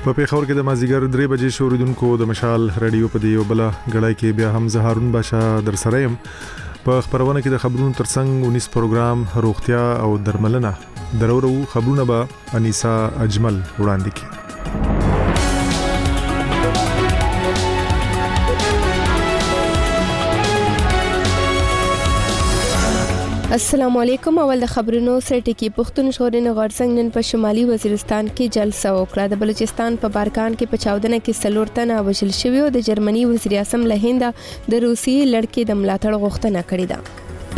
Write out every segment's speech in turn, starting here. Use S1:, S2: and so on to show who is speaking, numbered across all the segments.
S1: په پیښور کې د مازیګر 3 بجې شوریدونکو د مشال رادیو په دی وبله غړای کې بیا هم زهارون باشا در سره يم په خبرونه کې د خبرونو ترڅنګ 19 پروګرام روغتیا او درملنه درورو خبرونه به انیسا اجمل وړاندې کړي.
S2: السلام علیکم. اول د خبرونو سره ټکی پښتون شورین غړسنګ نن په شمالي وزیرستان کې جلسه وکړه. د بلوچستان په بارکان کې په چاودنه کې سلورتنه وژل شوی او د جرمني وزیر اعظم له هند د روسي لړکې د ملاتړ غوښتنه کړې ده.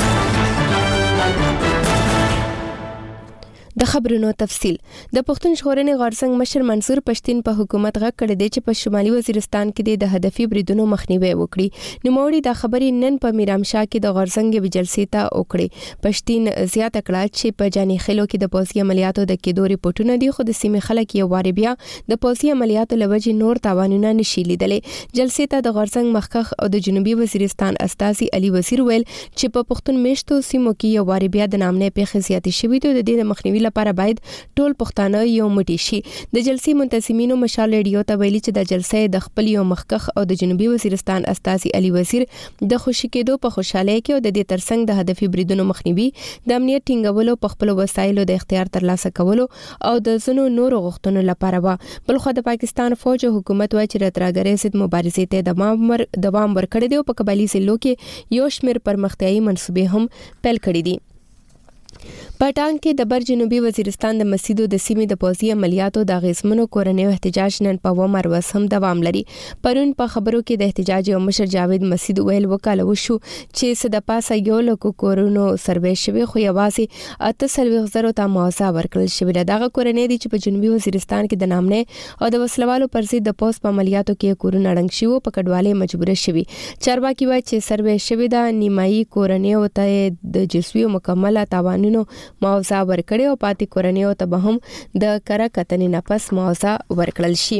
S2: د خبرونو تفصیل. د پښتون ژغورنې غړسنګ مشر منصور پښتين په حکومت غږ کړی دی چې په شمالي وزیرستان کې د هدفي بریدونو مخنیوي وکړي. نوموړي د خبرې نن په میرامشاه کې د غړسنګ جلسې ته وکړي. پښتين زیاته کړه چې په جاني خلو کې د پوځي عملیاتو د کېدو ریپورتونه دي، خو د سیمې خلک یو واری بیا د پوځي عملیاتو لوجې نور تاوانونه نشي لیدلې. جلسې ته د غړسنګ مخکخ او د جنوبي وزیرستان استاذي علي وزیر ویل چې په پښتون میشتو سیمو کې یو واری بیا د نامنې پیښې زیاتې شوې دي. د دې مخنیوي لپاره باید ټول پښتانه یو موټی شي. د جلسې منتظمینو مشال ریډیو ته ویلي چې د جلسې د خپل یو مخکخ او د جنوبي وزیرستان استاذي علي وزیر د خوشی کېدو په خوشاله کې او د دې ترڅنګ د هدفي بریدونو مخنیوي، د امنیت ټینګولو، په خپل وسایلو د اختیار ترلاسه کولو او د زنو نورو غوښتنو لپاره و. بلخو د پاکستان فوج او حکومت وايي چې راتراګرې ضد مبارزې ته دوام ورکړي دی او په قبایلی ضلعو کې یو شمېر پرمختیايي منصوبې هم پیل کړې دي. پټان کې د بر جنوبي وزیرستان د مسیدو د سیمې د پوځي عملیاتو د غیزمنو کورنیو احتجاج نن په ومر وسم دوام لري. پرون په خبرو کې د احتجاج او مشر جاوید مسید ویل وکاله وشو چې صد پاسه یو لکو کورونو سروې شوی، خو یوازې 38,000 ته معاوضه ورکړل شوې ده. دغه کورنۍ دي چې په جنوبي وزیرستان کې د نامنې او د وسلوالو پر ضد د پوځ په عملیاتو کې کورونه ړنګ شوي په کډوالۍ مجبور شوي. چارواکي وايي چې سروې شوی ده نیمایي کورنیو ته د جسوي مکمله تاوانونو معاوضه ورکړي او پاتې کورنیو ته به هم د کره کتنې نه پس معاوضه ورکړل شي.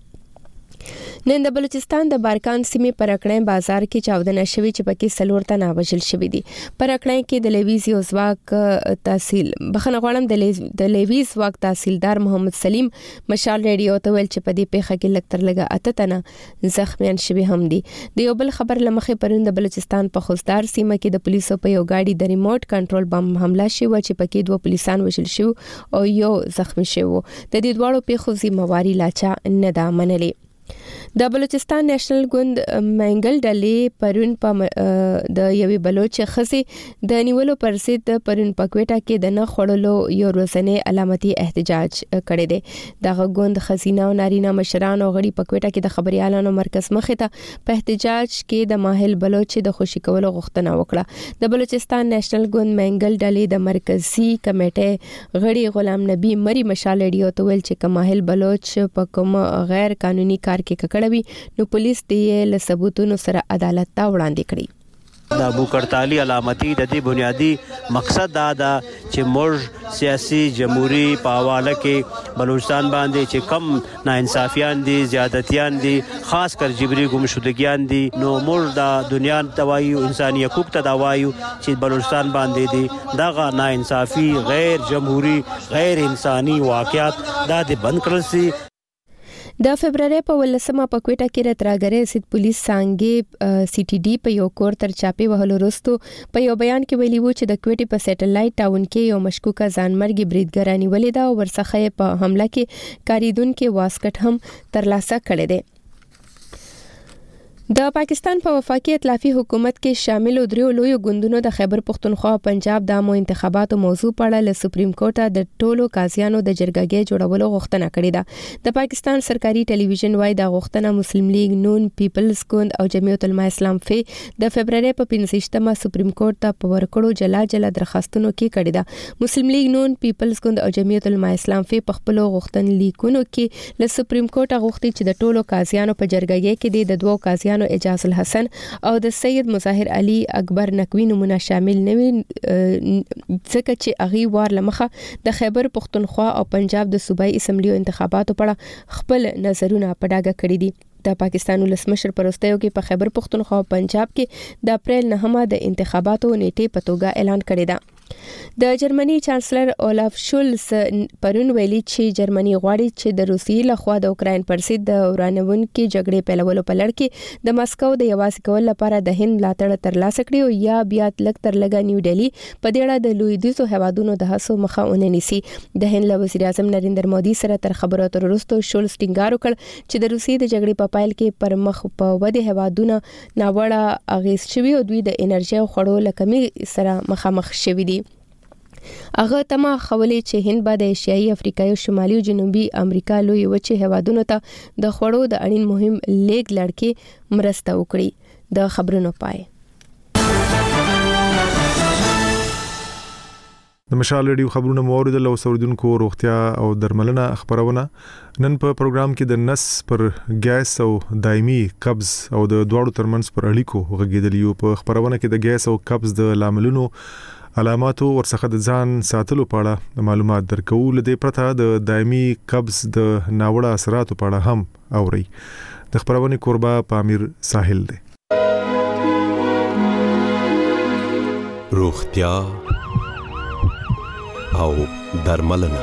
S2: نن د بلوچستان د بارکان سیمې پرکړې بازار کې چاودنه شوې چې پکې سلورتنه وژل شوې دي. پرکړې کې د لیویز یوزواک تحصیل بخنه غواړم د لیویز واک تحصیلدار محمد سلیم مشال ریډیو ته ویل چې په دې پیښه کې لکتر لګه اتتنه زخمیان شوي هم دي. د یو بل خبر لمخې پرون د بلوچستان په خوستار سیمه کې د پولیسو په یو گاډي د ریموټ کنټرول بم حمله شوه چې پکې 2 پولیسان وژل شو او یو زخمی شو. د دې دواړو پیښو ذمہواری لاچا نه ده منلې. د بلوچستان نېشنل ګوند منګل ډلې پرون په د یوې بلوچ خزې د نیولو پر ضد پرون په کوټه کې د نه خړلو یو ورځنی علامتي احتجاج کړی دی. دغه ګوند خزینه او نارینه مشران او غړي په کوټه کې د خبريالانو مرکز مخې ته په احتجاج کې د ماهل بلوچ د خوشی کولو غوښتنه وکړه. د بلوچستان نېشنل ګوند منګل ډلې د مرکزی کمیټې غړي غلام نبی مری مشال ریډیو ته ویل چې کماهل بلوچ په کوم غیر قانوني کار کې کړوي نو پولیس دې له ثبوتونو سره عدالت ته وړاندې کړي.
S3: د بوکرتالي علامتي د دې بنیادی مقصد دا ده چې موږ سیاسي جمهوریت په حواله کې بلوچستان باندې چې کم ناانصافیان دي، زیادتیان دي، خاص کر جبري گمشدگیان دي، نو موږ د دنیا توایو انساني حقوق ته داوایو چې بلوچستان باندې دي دغه ناانصافي، غیر جمهوریت، غیر انساني واقعیت دا دې بند کړل شي.
S2: د فبرवरी په 18 په کوټه کې راتراګرې سید پولیس څنګه سی ټي ډي په یو کور تر چاپی وهلو وروسته په یو بیان کې ویلي وو چې د کوټې په سټلایټ ټاون کې یو مشکوکه ځانمرګي بریدګر نیولې ده او ورڅخه په حمله کې کاریدونکو واسکټ هم ترلاسه کړی دی. د پاکستان په وفاقي ائتلافي حکومت کې شامل درې لوی ګوندونو د خیبر پختونخوا او پنجاب د عامو انتخاباتو موضوع په اړه له سپریم کورټ د ټولو قاضیانو د جرګې جوړولو غوښتنه کړې ده. د پاکستان سرکاري ټلویزیون وايي د غوښتنه مسلم لیگ نون، پیپلز ګوند او جمعیت العلماء اسلام فی د فبرवरी په 15مه سپریم کورټ ته په ورکړو جلا درخواستونو کې کړې ده. مسلم لیگ نون، پیپلز ګوند او جمعیت العلماء اسلام فی په خپل غوښتنلیکونو کې له سپریم کورټ غوښتي چې د ټولو قاضیانو په جرګې کې د دوه قاضیانو اجازه الحسن او د سید مظاهر علي اکبر نقوی نمونه شامل نه وي، ځکه چې اغي وار لمخه د خیبر پختونخوا او پنجاب د صوبایي اسمبلیو انتخاباتو په اړه خپل نظرونه په ډاګه کړی دي. د پاکستان ولسمشر پروستیو کې په خیبر پختونخوا او پنجاب کې د اپریل 9 د انتخاباتو نیټه په توګه اعلان کړی ده. د جرمني چانسلر اولاف شولز پرون ویلي چې جرمني غواړي چې د روسیې لخوا د اوکراین پر ضد د ورانوونکو جګړې پیلولو په لړ کې د مسکو د یوازې کول لپاره د هند ملاتړ ترلاسه کړي او یا بیا لږ تر لږه نیو ډیلی په دې اړه د لویدیځو هیوادونو د هڅو مخه ونیسي. د هند له وزیر اعظم نریندر مودي سره تر خبرو اترو وروسته شولز ټینګار وکړ چې د روسیې د جګړې په پایل کې پر مخ په ودې هیوادونو ناوړه اغیز شوی او دوی د انرژي او خړو لکمي سره مخامخ شوی دي. هغه تمه خولې چې هند به د ایشیایي افریقای او شمالي او جنوبي امریکا لوی وچې هیوادونو ته د خوړو د اړین مهم لیګ لړکې مرسته وکړي. د خبرونو پای
S1: د مشال ریډیو خبرونه موارد له اوسوردونکو روغتیا او درملنه خبرونه نن په پروګرام کې د نس پر ګیس او دایمي قبض او د دواړو ترمنځ پر اړیکو غږیدلی په خبرونه کې د ګیس او قبض د لاملونو علاماتو ورڅخه د ځان ساتلو په اړه معلومات درکو. لدې پرته د دایمي قبض د ناوړه اثراتو په اړه هم اوري. د خبرونه قربا پامیر ساحل دی.
S4: روغتیا او درملنه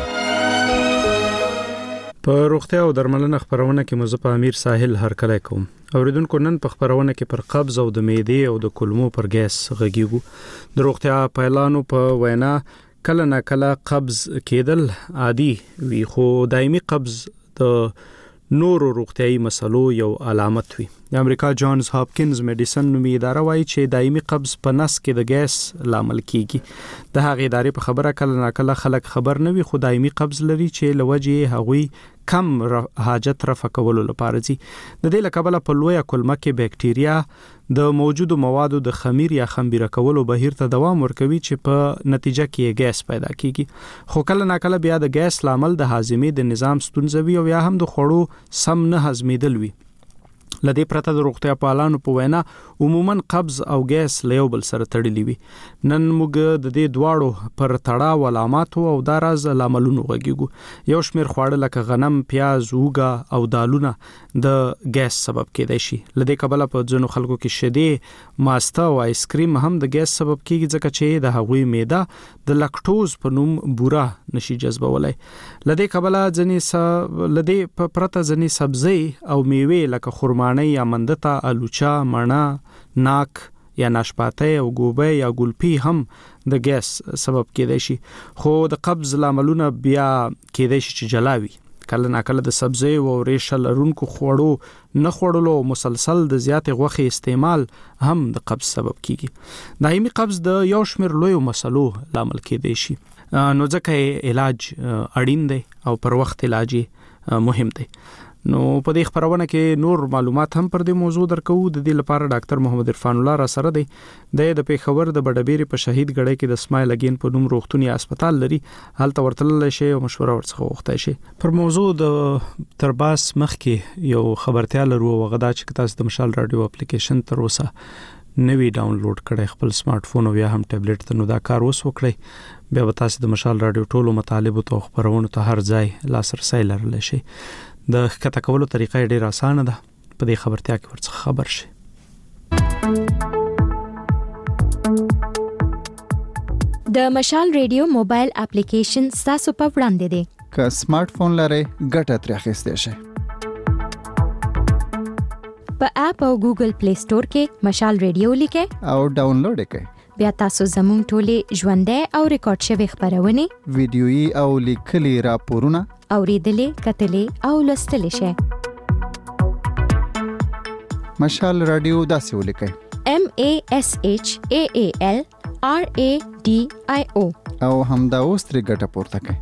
S5: په روغتیا او درملنه خبرونه کې مزه امیر ساحل هرکلی کوم. اوریدونکو نن په خبرونه کې پر قبض او د معدې او د کولمو پر ګیس غږیږو. د روغتیا پایلانو په وینا کله نه کله قبض کېدل عادي وي خو دایمي قبض د نورو روغتیايي مسلو یو علامت وي. د امریکا جانز هاپکینز میډیسن نومي اداره وايي چې دایمي قبض په نس کې د ګیس لامل کیږي. د هغې ادارې په خبره کله نه کله خلک خبر نه وي خو دایمي قبض لري چې لوجه هغوی کم حاجت رفع کولو لپاره دي. د دې لکبله په لویه کولمه کې بکټیریا د موجودو موادو د خمیر یا خمبيره کولو بهیر ته دوام ورکوي چې په نتیجه کې ګیس پیدا کیږي. خو کله نه کله بیا د ګیس لامل د هاضمې د نظام ستونزه وي او یا هم د خوړو سم نه هضمېدل وي. لدې پرته د روغتیا پالانو په وینا عموما قبض او ګیس له یو بل سره تړلي وي. نن موږ د دې دواړو پر تړاو علاماتو او د راز لاملونو غږیږو. یو شمېر خواړه لکه غنم، پیاز، اوږه او دالونه د ګیس سبب کېدای شي. لدې کبله په ځینو خلکو کې شیدې، ماسته او آیس کریم هم د ګیس سبب کېږي ځکه چې د هغوی معده د لاکټوز په نوم بوره نشي جذبولای. لدې کبله لدې پرته ځینې سبزی او میوې لکه خرما یا مندتا، الوچا، مڼه، ناک یا ناشپاته او ګوبه یا ګلپی هم د ګیس سبب کېدای شي. خو د قبض لاملونه بیا کېدای شي چې جلاوي. کله نه کله د سبزی او ریشه لرونکو خوړو نه خوړلو مسلسل د زیاتې غوښې استعمال هم د قبض سبب کیږي. دایمي قبض د یو شمېر لویو مسلو لامل کېدای شي. نو ځکه علاج اړین دی او پر وخت علاج مهم دی. نو په دې خبرونه کې نور معلومات هم پر دې موضوع درکو. د دې لپاره ډاکټر محمد عرفان الله را سره دی. د پیښور د بډبېری په شهید ګړی کې د اسماعیل اگین په نوم روغتوني هسپتال لري. هلته ورتلل شي او مشوره ورڅخه وغوښتای شي. پر موضوع د ترباس مخ کې یو خبرتیا لرو وغدا چې تاسو د مشال رادیو اپلیکیشن تر اوسه نوی ډاونلوډ کړئ خپل سمارټ فون او یا هم ټابلیټ ته. نو دا کار اوس وکړئ بیا به تاسو د مشال رادیو ټولو مطالبو ته خبرونه ته هر ځای لاسرسي لرلی شي. د ښکته کولو طریقه ډیره اسانه ده. په دې خبرتیا کې ورڅخه خبر شي.
S6: د مشال ریډیو موبایل اپلیکیشن تاسو په وړاندې دی.
S7: که سمارټ فون لرئ ګټه ترې اخیستی شئ.
S6: په اپ او ګوګل پلی سٹور کې مشال ریډیو لیکئ
S7: او ډاونلوډ یې کړئ.
S6: بیا تاسو زموږ ټولې ژوندۍ او ریکارډ شوي خبرونه،
S7: ویډیويي او لیکلي راپورونه
S6: اوریدلې، کتلې او لوستلې شئ.
S7: مشال رادیو داسې ولیکئ:
S6: MASHAALRADIO
S7: او همدا اوس ترې ګټه پورته کړئ.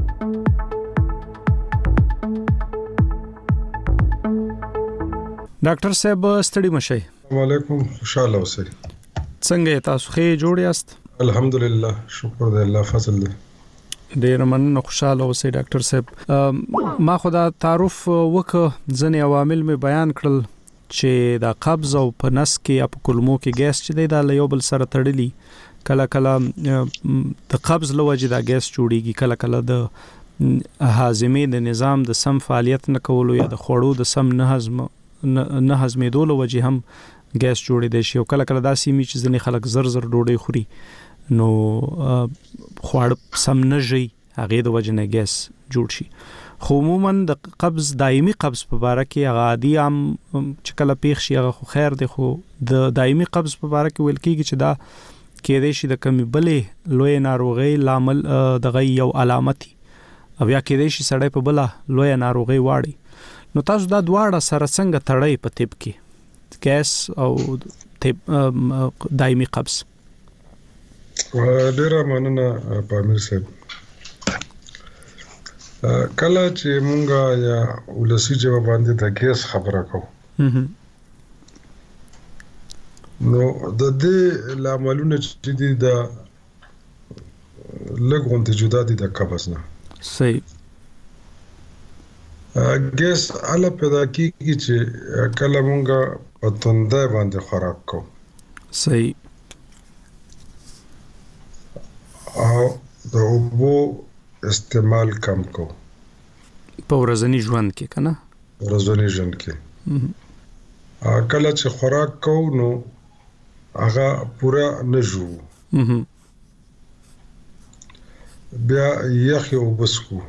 S5: ډاکټر صاحب ستړي مشئ.
S8: وعلیکم، خوشاله اوسئ.
S5: څنګه تاسو ښه جوړ یاست؟
S8: الحمدلله، شکر دی، الله فضل دی.
S5: ډیر مننه، خوشاله اوسئ ډاکټر صاحب. ما خدا تعارف وکړ، ځنې عوامل می بیان کړل چې دا قبض او په نس کې یا په کولمو کې ګیس چې دی دا له یو بل سره تړلی. کله کله د قبض له وجې دا ګیس جوړیږي، کله کله د هاضمې د نظام د سم فعالیت نه کولو یا د خوړو د سم نه هضمېدو له وجې هم ګیس جوړېدای شي. او کله کله داسې وي چې ځینې خلک زر ډوډۍ خوري نو خواړه سم نه ژي هغه د وجه نه ګیس جوړ شي. خو عموما د قبض دایمي قبض په باره کې هغه عادي عام چې کله پیښ شي هغه خو خیر دی، خو د دایمي قبض په باره کې ویل کېږي چې دا کېدای شي د کمی بلې لوی ناروغي لامل دغه یو علامتي او یا کېدای شي سړی په بله لوی ناروغي واړي. نو تاسو دا دواړه سره څنګه تړئ په طب کې، ګیس او دایمي قبض؟
S8: ډیره مننه پامیر صاحب. کله چې مونږه یا ولسی جواب باندې د ګیس خبره کوو نو د دې لاملونه چې دي د لګونته جدا دي د قبض نه.
S5: صحیح.
S8: ګیس اله پیدا کیږي چې کله مونږه په تنده باندې خوراک کوو.
S5: صحیح.
S8: او د اوبو استعمال کم کو
S5: په ورځنی ژوند کې کنه،
S8: ورځنی ژوند کې کله چې خوراک کو نو هغه پورا نه جو بیا یخ او بسکو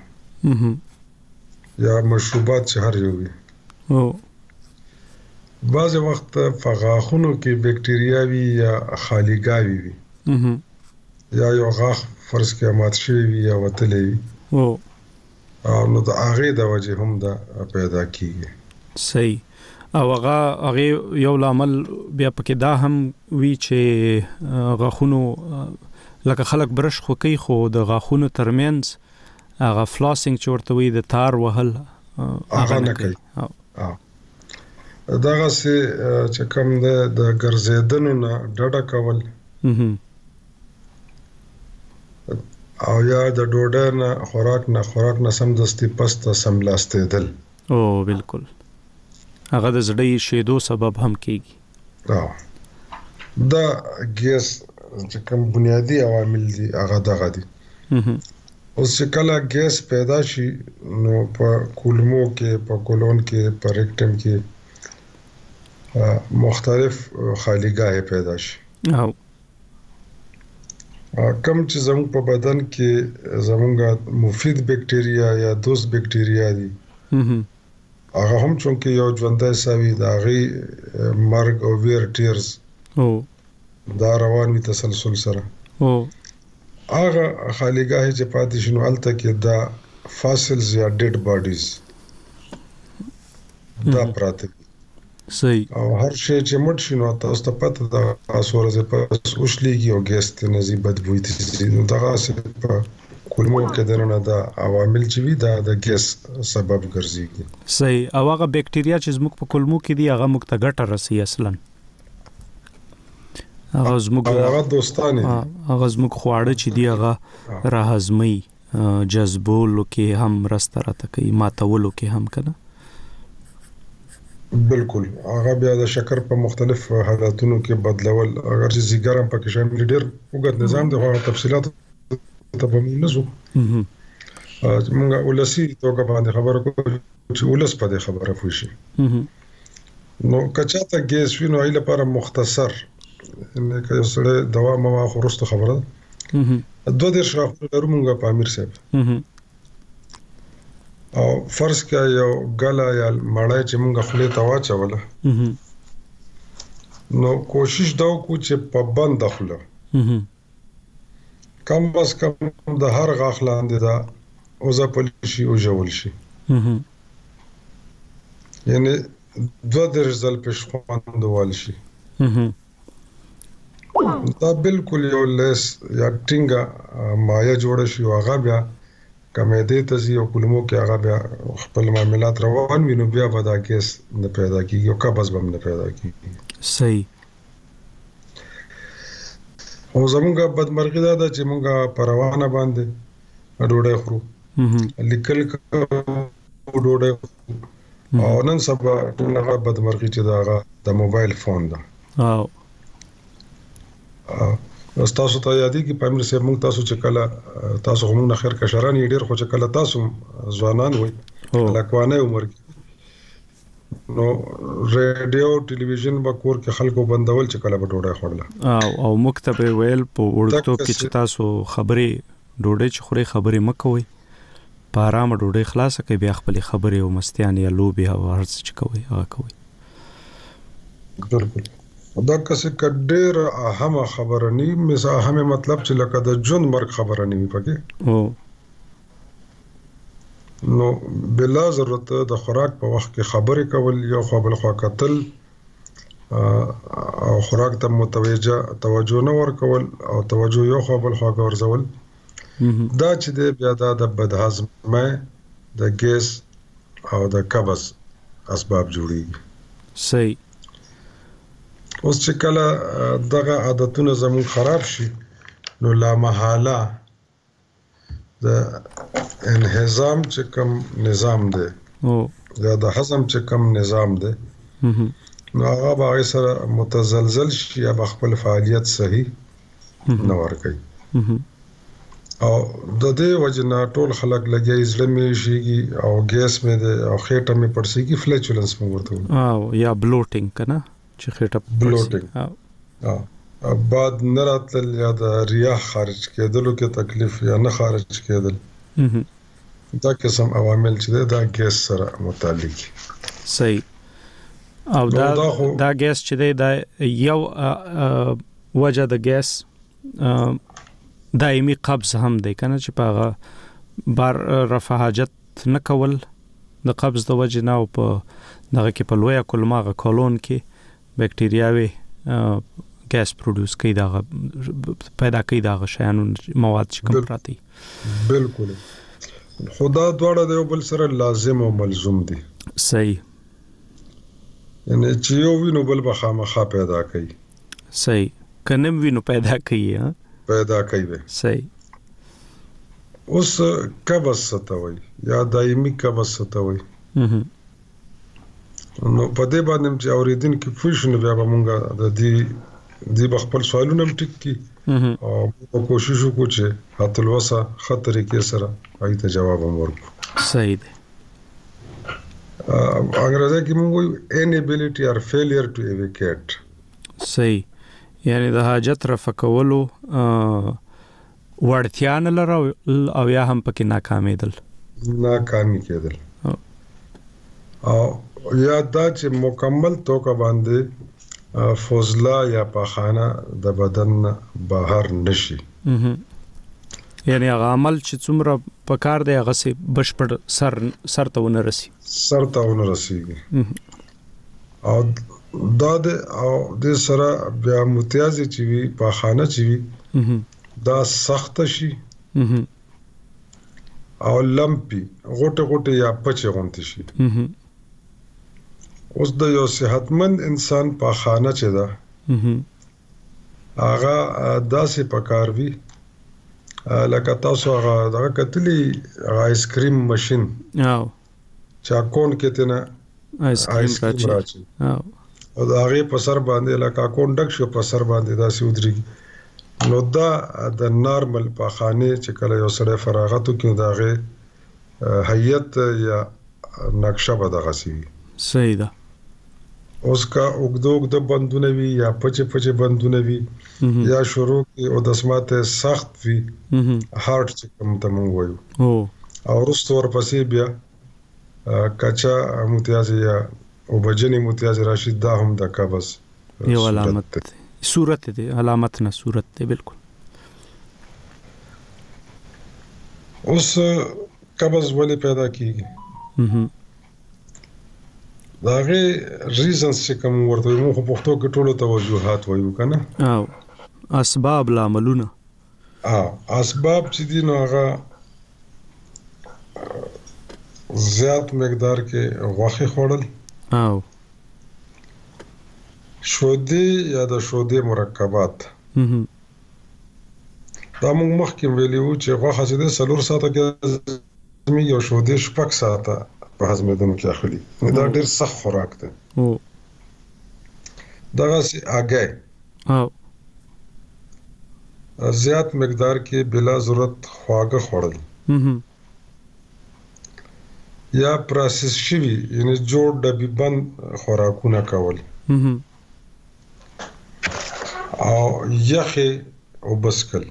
S8: یا مشروبات چې هر یو وي.
S5: او
S8: بعض وخت فغاخونو کې بکټریاوي یا خالیګاوي وي یا یو غاخ فرض کې مات شوی وي یا وتلی وي نو د هغې د وجې هم دا پیدا کیږي.
S5: صحیح. او هغه یو لامل بیا پکې دا هم وي چې غاښونو لکه خلک برش خو کوي خو د غاښونو ترمنځ هغه فلاسینګ چې ورته وایي د تار وهل
S8: هغه نه کوي. دغسې چې کوم دی د ګرځېدنو نه ډډه کول او یا د ډوډۍ نه خوراک نه سمدستي پسته سملاستېدل.
S5: او بالکل هغه د زړه شیدو سبب هم کېږي.
S8: دا ګیس چې کوم بنیادی عوامل دي هغه دغه دي. اوس چې کله ګیس پیدا شي نو په کولمو کې، په کولون کې، په ریکټم کې مختلف خالیګاه پیدا شي. کم چې زموږ په بدن کې زموږ مفید بکټریا یا دوست بکټریا دي هغه هم چونکه یو ژوندی سوي د هغې مرګ او ویر ټیرز دا روان وي تسلسل سره. هغه خالیګاهې چې پاتې شي نو هلته کې دا فاسلز یا ډیډ باډیز دا پراته دي.
S5: صحیح.
S8: او هر شی چې مړ شي نو تاسو ته پته ده څو ورځې پس وشلیږي او ګیس ته نزي بدبوی ته نو دغسې په کولمو کې دننه دا عوامل چې وي دا د ګیس سبب ګرځي.
S5: صحیح. او هغه بکټریا چې زموږ په کولمو کې دي هغه موږ ته ګټه رسي اصلا هغه دوستانه دي. هغه زموږ خواړه چې دي هغه راهضمي جذبولو کې هم مرسته راته کوي، ماتولو کې هم کنه.
S8: بالکل. هغه بیا د شکر په مختلف حالاتونو کې بدلول اگر چې زیګر هم پکې شامل ډېر وګت نظام د هغه تفصيلات ته به نزو مونږه ولسی توګه باندې خبره کوو چې ولس په دې خبره پوه شي. نو کچاته ګیس وینو ای لپاره مختصر نه که سره دوا ما خورسته خبره دوه د شرح لرو مونږه په امیر صاحب او فرض کړه یو غلا یا مړای چې مونږه خپل توا چوله نو کوشش دا وکړو چې په بند داخله کم بس کم د هر غاخ لاندې دا اوزه پولیشي او جوړ شي یعنی دوه درځل پښخوند وال شي دا بالکل یو لیس یا ټینګه مایا جوړ شي او هغه بیا کمېدې ته زی او کلمو کې هغه بیا خپل معاملات روان وینو بیا ودا کیس نه پیدا کیږي او قبض هم نه پیدا کیږي.
S5: صحیح.
S8: او زمونږه بدمرغي دا چې مونږه پروانه باندې ډوډۍ خورو لیکل ډوډۍ او نن سبا ټولنه بدمرغي چې دا د موبایل فون ده. تاسو ته یادې کې پامیر سه مونږ تاسو چې کله تاسو هم نه خیر کشران ډیر خو چې کله تاسو ځوانان وي لکوانه عمر کې نو ریډیو ټلویزیون با کور کې خلکو بندول چې کله به ډوډۍ خوړله
S5: او مکتب ویل په وړکتوب کې چې تاسو خبرې ډوډۍ چې خوري خبرې مکوئ په آرام ډوډۍ خلاصه کوي بیا خپل خبرې او مستیان یا لوبي او هر څه چې کوي هغه کوي.
S8: بالکل دا کسه کډیر اهم خبره ني مثلا اهم مطلب چې لکه د جون مرګ خبره ني پکې
S5: او
S8: نو بلا ضرورت د خوراک په وخت کې خبرې کول یو خو بل خوا کتل او خوراک ته متوجه توجه نه ورکول او توجه یو خو بل خوا ورزول دا چې د بیا د بدهضمۍ د ګیس او د قبض اسباب جوړیږي.
S5: صحیح.
S8: اوس چې کله دغه عادتونه زمون خراب شي نو لا محاله د انهضام چې کوم نظام دی
S5: او
S8: یا د هضم چې کوم نظام دی نو هغه به سره متزلزل شي یا خپل فعالیت صحیح نه ورکوي او د دې وجنه ټول خلک لګي زړه مې شيږي او ګیس مې ده او خېټه مې پړسيږي فلیچولنس مې ورته
S5: او یا بلوټینګ کنه چې خېټه
S8: بلوټینګ او بعد نه راتل یا د ریاح خارج کېدلو کې تکلیف یا نه خارج کېدل دا قسم عوامل چې دا ګیس سره متعلق دي.
S5: صحیح. او دا ګیس چې دی دا یو وجه د ګیس دایمي قبض هم دی کنه چې پاغه بار رفع حاجت نه کول د قبض د وجه نه او په دغه کې په لویه کولمه کولون کې باکټریاوي ګیس پروډوس کوي دا پیدا کوي دا شیانو مواد چې کوم پراتی.
S8: بالکل خدا دواړه د یو بل سره لازم او ملزوم دي.
S5: صحیح.
S8: یعنی چې یو وینو بل به خامخا پیدا کوي.
S5: صحیح. کنم وینو پیدا کوي ها
S8: پیدا کوي.
S5: صحیح.
S8: اوس قبض ستوي یا دایمي قبض ستوي نو په دې باندې چې اوریدونکو فوښنه بیا به مونږه د دې بخپل سوالونه ټیک کی او په کوشش وکړو چې حتی لوسه خطرې کې سره اې ته جواب ورکړو.
S5: صحیح دی.
S8: انګریزي کې موږ وایو inability or failure to evacate.
S5: صحیح. یعنی د حاجت رفع کولو وړتیا نه لرو او یا هم پکې ناکامي کېدل
S8: او یا دا چې مکمل توګه باندې فوزلا یا پاخانه د بدن بهر نشي
S5: یعنی هغه عمل چې څومره پکار دی هغه سي بشپړ سر ته ونه رسیږي او دا د سره بیا متیازي چې وي پاخانه چې وي دا سخت شي او لمپي غوټه یا پچه غونتی شي. اوس د یو صحتمند انسان په خانه چې دا هغه داسې پکار وي لکه تاسو هغه دا کتلی آیس کریم ماشين چا کون کې تنه آیس کریم راځي او دا هغه په سر باندې لکه کون ډک شو په سر باندې داسې ودرېږي نو دا د نارمل په خانه چې کله یو سره فراغت کوي دا غي هيئت یا نقشه به دغه سي. صحیح ده.
S8: اوس کا وګدوګ د بندونه وی یا پچه بندونه وی یا شروع کې او د سماته سخت وی هارت چې کوم ته مونږ وایو او ورسته ورپسې بیا کچا متیاز یا او بجنی متیاز راشد دا هم د قبض
S5: یو علامت صورت دی علامت نه صورت دی. بالکل.
S8: اوس قبض ولې پیدا کیږي دا غي ریزنز چې کوم ورته موږ په پښتو کې ټولو توجهات وایو کنه
S5: او اسباب لاملونه
S8: اسباب چې دي نو هغه زیات مقدار کې غوښه خوړل
S5: او
S8: شودي یا د شودي مرکبات دا موږ مخکې ویلو چې غوښه چې د سلور ساعته کې زمي یو شودي شپږ ساعته په هضمېدنه کې اخلي دا ډېر سخت خوراک دی دغه سي اگې
S5: او
S8: زیات مقدار کې بلا ضرورت خواږه خوړل یا پروسس شوی یعنی جوړ ډبی بند خوراکونه کول او یخه او بسکل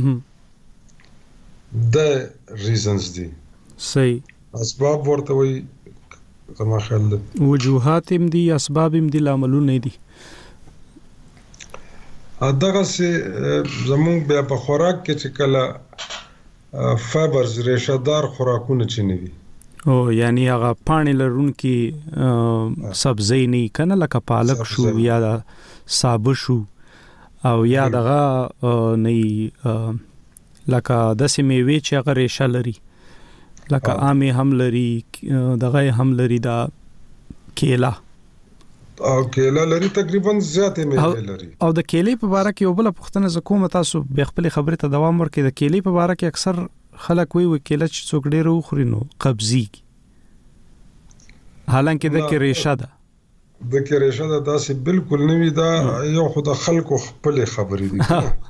S8: د ریزنز دي
S5: صحیح
S8: اسباب ورته وي زما خیال ده
S5: وجوهات هم دي اسباب هم دي لاملونه دي
S8: دغه سي زمون بیا په خوراک کې چې کله فایبرز ریشه دار خوراکونه چنوي
S5: او یعنی هغه پانی لرونکي سبزی نه کنه لکه پالک شو یا سابه شو او یا دغه نه لکه د سیمې چې هغه ریشه لري لکه عامه هم لري دغه هم لري دا کیلا
S8: او کیلا لري تقریبا زیاتې مې لري
S5: او د کیلې په اړه کې یو بل پوښتنه زکوم تاسو به خپل خبره ته دوام ورکړئ د کیلې په اړه کې اکثر خلک وی کیله چې څوک ډیر وخوري نو قبضي حالانکه د کې ریشه ده
S8: د کې ریشه ده داسې بالکل نوی دا یو خود خلکو خپل خبرې دي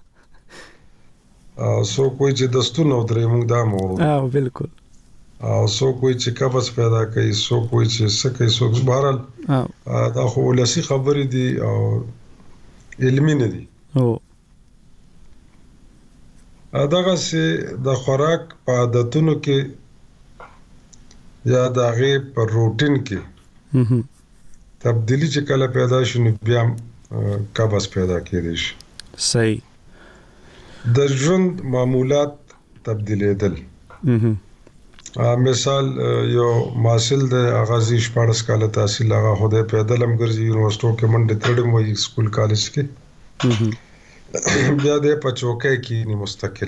S8: سو کوئی چې دستونه درې موږ دا مو
S5: بالکل
S8: او سو کوئی چې قبض پیدا کوي سو کوئی چې سکه سو بهرال دا خو لسی خبرې دي او علمي نه دي
S5: او
S8: داغه سي د خوراک په عادتونو کې یا دغه پر روټین کې تبدیلی چې کله پیدا شي نو بیا قبض پیدا کېږي
S5: صحیح
S8: د ژوند معمولات تبدیلیدل مثال یو ماسل د اغازي شپارس کاله تحصیل هغه خوده پیدل هم ګرځي یونیورسيټو کې منډه تړم وي سکول کالج کې بیا د پچوکې کې نه مستقل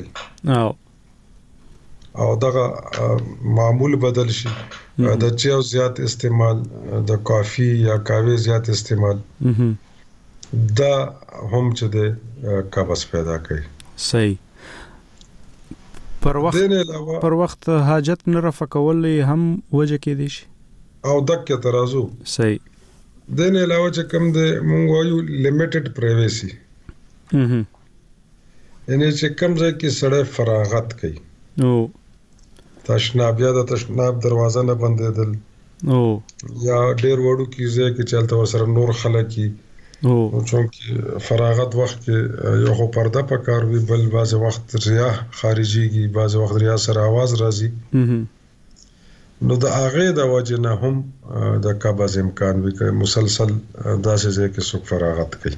S8: او دغه معمول بدل شي د چایو زیات استعمال د کافي یا قهوه زیات استعمال دا هم چې د قبض پیدا کوي
S5: صحیح پر وخت حاجت نه رفع کول هم وجه کې دي شي
S8: او دکه ترازو
S5: صحیح
S8: دین علاوه چې کوم د مونږ وایو لیمیټډ پرایویسي یعنی چې کوم ځای کې سړی فراغت کوي
S5: او
S8: تشناب یا د تشناب دروازه نه بندېدل
S5: او
S8: یا ډېر وړو کې ځای کې چلته ورسره نور خلک کی او چونکی فراغت وخت کې یو خو پرده پکار وي بل بعض وخت ریا خارجيږي بعض وخت ریا سره आवाज راځي نو د هغه د وجه نه هم د قبض امکان وي چې مسلسل داسې ځای کې څوک فراغت کوي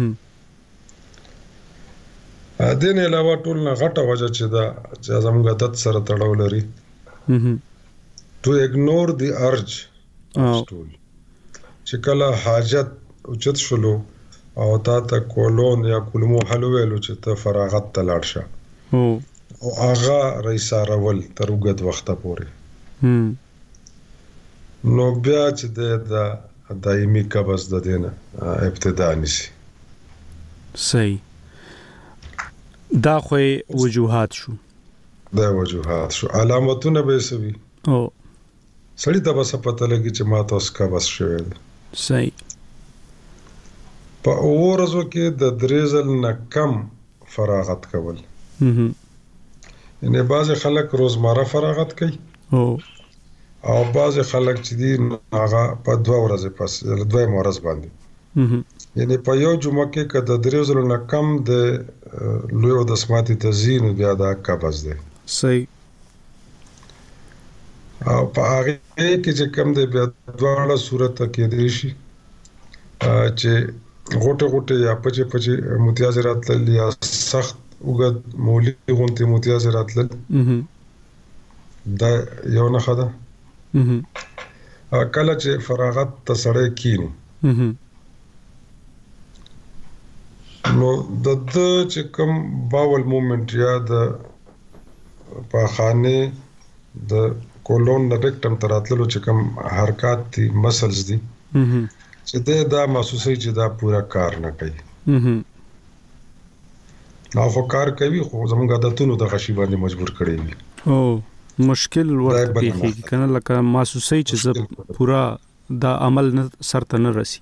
S8: دین علاوه ټول نه غټه وجه چې دا زموږ عادت سره تړاو لري to ignore the urge چې کله حاجت اوچت شلو او تا ته کولون یا کولمو حلو ویلو چې ته فراغت ته لاړ شه او هغه رئیسارول تر وګد وخته پورې نو بیا چې د دایمي قبض د دینه ابتدا نشي
S5: صحیح دا خو وجوهات شو
S8: علامتونه به سوي
S5: او
S8: سړی ته بس پته لګي چې ما تاسو قبض شوی دی
S5: صحیح
S8: په اورزو کې د دریزل نه کم فراغت کول یعنی بعض خلک روزمره فراغت کوي او بعض خلک چې دی هغه په 2 ورځې پس 2 ورځې باندې یعنی په یو جمعه کې کده دریزل نه کم د لوی د سماعتي تزیین بیا دا قبض دی
S5: صحیح
S8: او په هغه کې چې کم دی بیا دواړه صورت کې دی شي چې غوټه یا پچه متیاز راتل یا سخت وګد مولی غونته متیاز راتل دا یو نه خده کله چې فراغت تسړې کینی نو د چې کوم باول مومنت یا د پاخانه د کولون د ریکټم تراتلو چې کوم حرکات دي مسلز دي چې دا محسوسي چې دا پورا کار نه کوي نو خو کار کوي خو زموږ عادتونو د غشي باندې مجبور کړی وي
S5: او مشکل ورته پیږي کنه لکه محسوسي چې پورا دا عمل نه سرته نه رسی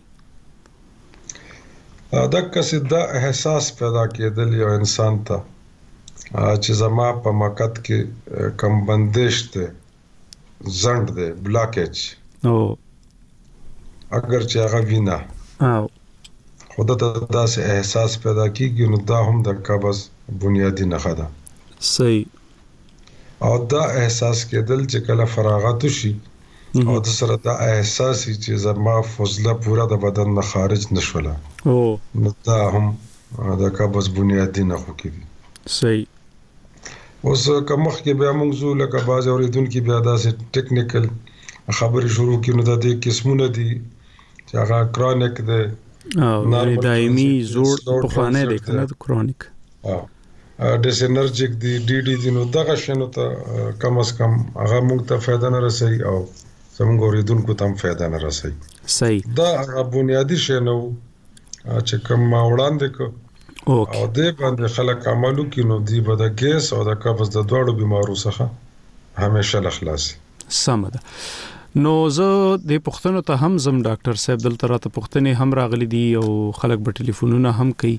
S8: دا کسي دا احساس پیدا کېدل یو انسان ته چې زما په مقصد کې کم بندش ته زند دی بلاکیج
S5: او
S8: اگر چې هغه وینا
S5: او
S8: خود ته داسې احساس پیدا کیږي نو دا هم د قبض بنیادی نښه ده
S5: صحیح
S8: او دا احساس کېدل چې کله فراغت شي او د سره دا احساس چې زما فضله پورا د بدن نه خارج نشوله
S5: او
S8: نو دا هم د قبض بنیادی نښه کوي
S5: صحیح
S8: اوس کومخ کې بیا موږ زو لکه باز اوریدونکو بیا داسې ټیکنیکل خبرې شروع کینو د دې قسمونه دي چې هغه کرونیک ده
S5: او دایمي زوړ په خوانه دی کنه کرونیک
S8: ډیس انرژیک دی ډي ډي دی نو دغه شنو ته کم از کم هغه موږ ته فائدہ نه رسي او زموږ اوریدونکو ته هم فائدہ نه رسي
S5: صحیح
S8: دا هغه بنیادی شنو چې کوم ما وړاندې کو او دې باندې خلک عملو کینو دی به د ګیس او د قبض د دوړو بیمارو څخه همیشه خلاص
S5: سم ده نو زه د پښتنو ته هم زم ډاکټر صاحب دلته راته پښتنې هم راغلي دي او خلک به ټلیفونونه هم کوي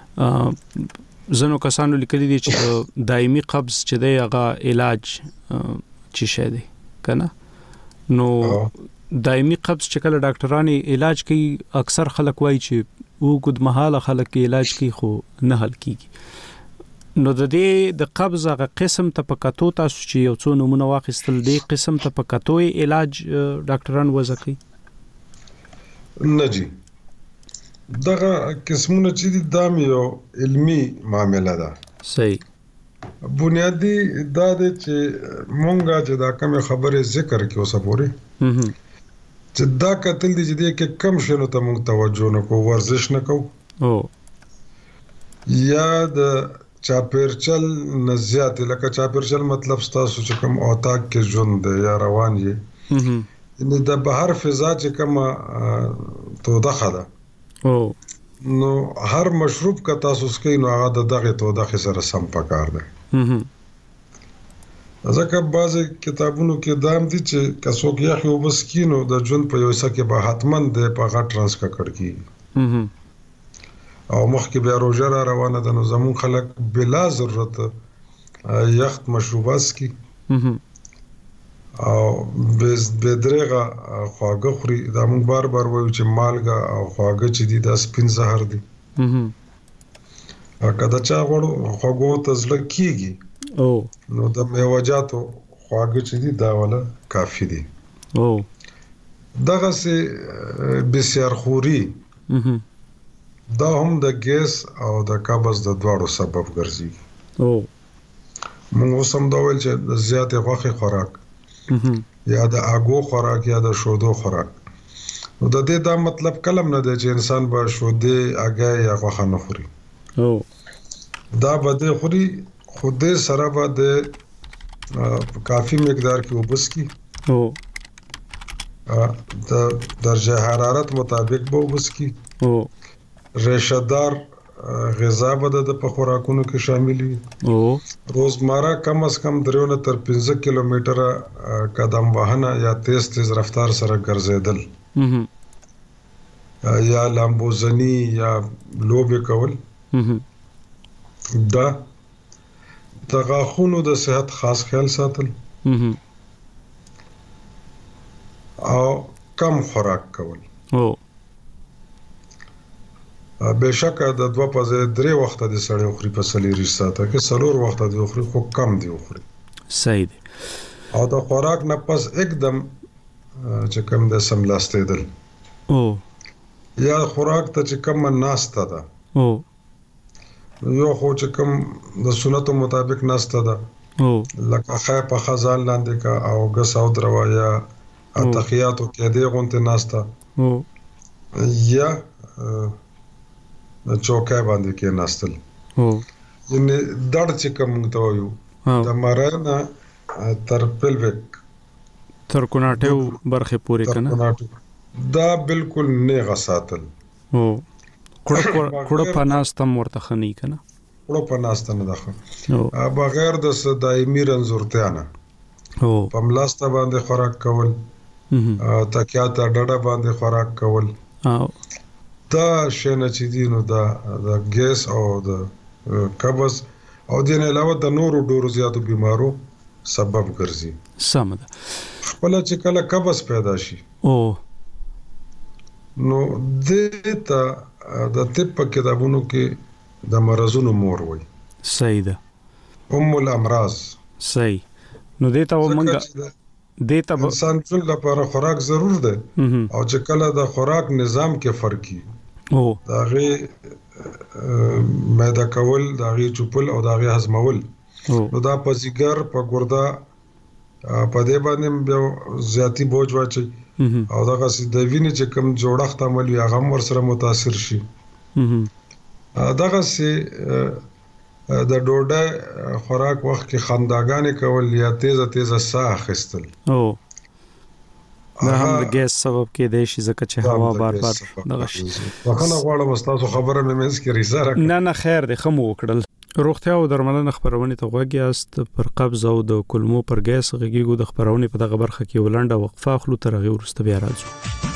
S5: زنو کسانو لیکلي دي چې دایمي قبض چې دی هغه علاج چې شه دی کنه نو دایمي قبض چې کله ډاکټرانو علاج کوي اکثر خلک وایي چې وګد مهاله خلک علاج کوي خو نه حل کیږي نو د دې د قبض هغه قسم ته پکاتو تاسو چې یو څو نمونه واخیستل دی قسم ته پکاتو علاج ډاکټران وځي
S8: نه جی دغه قسمونه چې د یو علمی معاملې ده
S5: صحیح
S8: بنیادی دا د چې مونږه چې دا کوم خبره ذکر کې اوسه پوره چې دا کتل دي چې کې کم شنو ته مونږ توجه نه کوو ورزش نه کوو
S5: او
S8: یا د چاپیرچل نزیات لکه چاپیرچل مطلب تاسو چې کوم اوتاق کې ژوند دی یا روان یې ان د بهر فضا چې کوم تو دخله
S5: او
S8: نو هر مشروب کا تاسو سکه نو هغه دغه تو دغه سره سم پکار دی ځکه بعضی کتابونو کې دام دي چې کڅوک یې خو بس کینو د ژوند په یو څه کې به حتمن دی په غټ ترانسکا کړ کی او مخکې بیا روزه را روانه ده نو زمون خلک بلا ضرورت یخت مشروبات کی او به درغه خواږه خوري دا مونږ بار بار وایو چې مالګه او خواږه چې دي د سپین زهر دي کله چا غوړو خواږه ته ځل کیږي
S5: او
S8: نو د میوجاتو خواږه چې دي دا ولا کافی دي
S5: او
S8: دغه سي بسیار خوري دا هم د ګیس او د قبض د دواړو سبب ګرځي
S5: او
S8: موږ سم دا ویل چې زیاتې غوښه خوراک یا د اګو خوراک یا د شودو خوراک نو د دې دا مطلب کلم نه دی چې انسان به شودې اګه یا غوښه نه خوري
S5: او
S8: دا به خوري خود سره به د کافی مقدار کې وبس کی
S5: او
S8: د درجه حرارت مطابق به وبس کی
S5: او
S8: ریشه دار غذا به د په خوراکونو کې شامل وي
S5: او
S8: روزمره کم از کم 3 تر 15 کیلومتره قدم وهنه یا تیز رفتار سره ګرځیدل یا لامبوزنی یا لوبه کول دا د غاښونو د صحت خاص خیال ساتل او کم خوراک کول
S5: او
S8: بهشکه د 2-3 وخت د سړی خوري په سلیری ساته کې 4 وخت د خوري خو کم دی خوري
S5: صحیح دی
S8: او د خوراک نه پس एकदम چې کم د سملاسته دل
S5: او
S8: یا خوراک ته چې کم ناشته ده
S5: او
S8: یو خو چې کم د سنتو مطابق ناشته ده
S5: او
S8: لکه خای په خزان لاندې کا او غس او دروایا اتخیاتو کې دی غونته ناشته
S5: او
S8: یا چوکای باندې کې ناستل یعنی دړ چې کوم ته وایو د مرانه تر پلوک
S5: تر کوناټو برخه پوری کنه
S8: دا بالکل نه غساتل
S5: او کړه پناستم ورته خنی کنه
S8: کړه پناستنه دغه بغیر د دایمي رنزورتیا نه
S5: او
S8: پملاسته باندې خوراک کول تکیا ته ډډه باندې خوراک کول
S5: او
S8: دا شنه چې دي نو دا د ګیس او د قبض او د نه علاوه د نورو ډورو زیاتو بیمارو سبب ګرځي
S5: سم ده
S8: خپل چې کله قبض پیدا شي
S5: او
S8: نو دته د طب په کتابونو کې د مرزونو مور وای
S5: صحیح ده
S8: الامراض
S5: صحیح نو دته ومنګه دته
S8: انسان ټول لپاره خوراک ضرور ده او چې کله د خوراک نظام کې فرقي
S5: او
S8: دا غي معده کول دا غي چوپل او دا غي هضمول نو دا په ځګر په ګرده په دې باندې زیاتی بوج واچي او دا غسي د وینې چې کوم جوړښت عمل وي هغه ور سره متاثر شي دا غسي د ډوډۍ خوراک وخت کې خنداګانې کول یا تیزه ساه اخیستل
S5: او دا هم د ګیس سبب کې دی چې ځکه چې هوا بار دغه شي
S8: وخت غواړم تاسو خبره مې منځ کې ریزه
S5: نه خیر دی خمو وکړل روغتیا او درملنه خبرونه ته غوږیاست پر قبض او د کولمو پر ګیس غږیږو د خبرونه په دغه برخه کې ولنډه وقفه خلو تر غي ورسته بیا راځو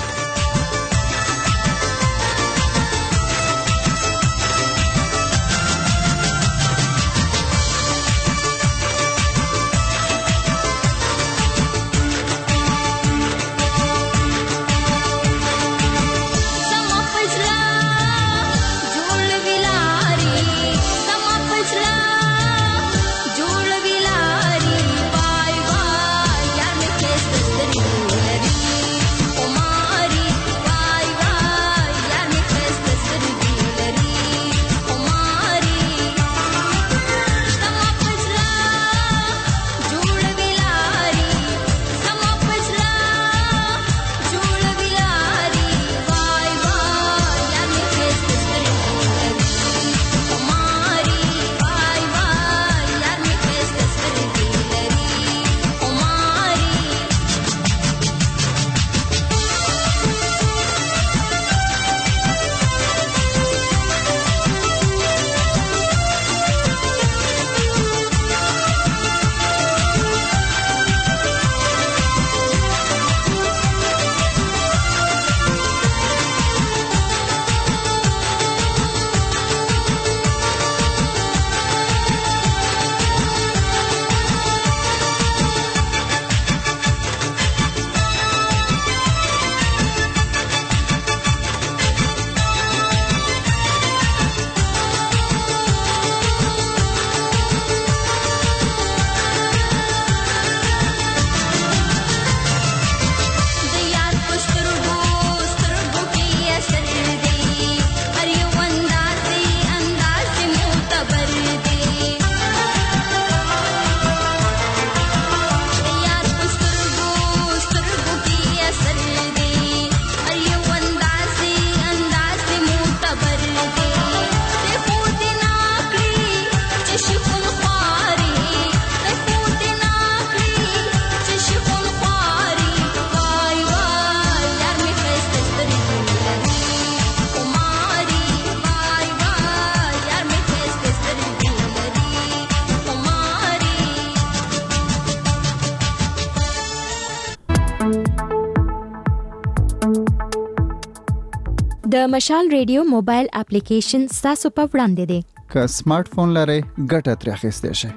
S6: د مشال ریډیو موبایل اپلیکیشن تاسو په وړاندې دی
S7: که سمارټ فون لرئ ګټه ترې اخیستئ شئ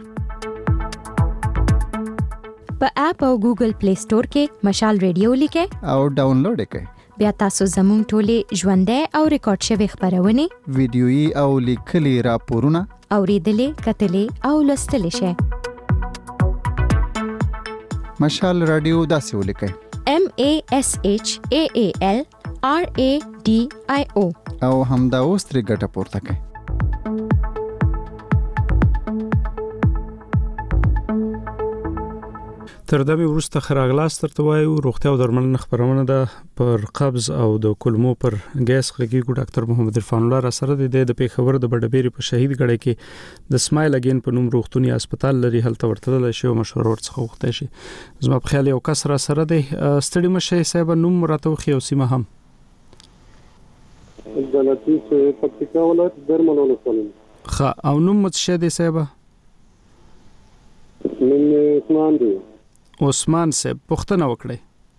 S6: په اپ او ګوګل پلی سٹور کې مشال ریډیو لیکئ
S7: او ډاونلوډ کړئ
S6: بیا تاسو زموږ ټولې ژوندۍ او ریکارډ شوی خبرونه
S7: ویډیويي او لیکلي راپورونه
S6: اوریدلې کتلې او لوستلې شئ
S7: مشال رادیو داسې ولیکئ
S6: MASHAALRADIO
S7: او همدا اوس ترې ګټه پورته کړئ
S5: تر دمه ورسته خراغلاس ترته وایو روغتیا او درملنه خبرونه ده پر قبض او د کولمو پر ګیس غږیږو ډاکټر محمد عرفان الله را سره د پیښور د بډبېری په شهید غړي کې د سمایل اگین په نوم روغتونی هسپتال لري هلته ورتلل شي او مشوره ورڅخه وخته شي زما په خیال یو کس را سره دی ستړي مشه صاحب نوم مراتو خو سیمه هم
S9: دلته چې پکتیکا ولایت درملونه کوي
S5: خا او نوم متشه دی صاحب
S9: من عثمان دی
S5: عثمان صاحب پښتنه وکړي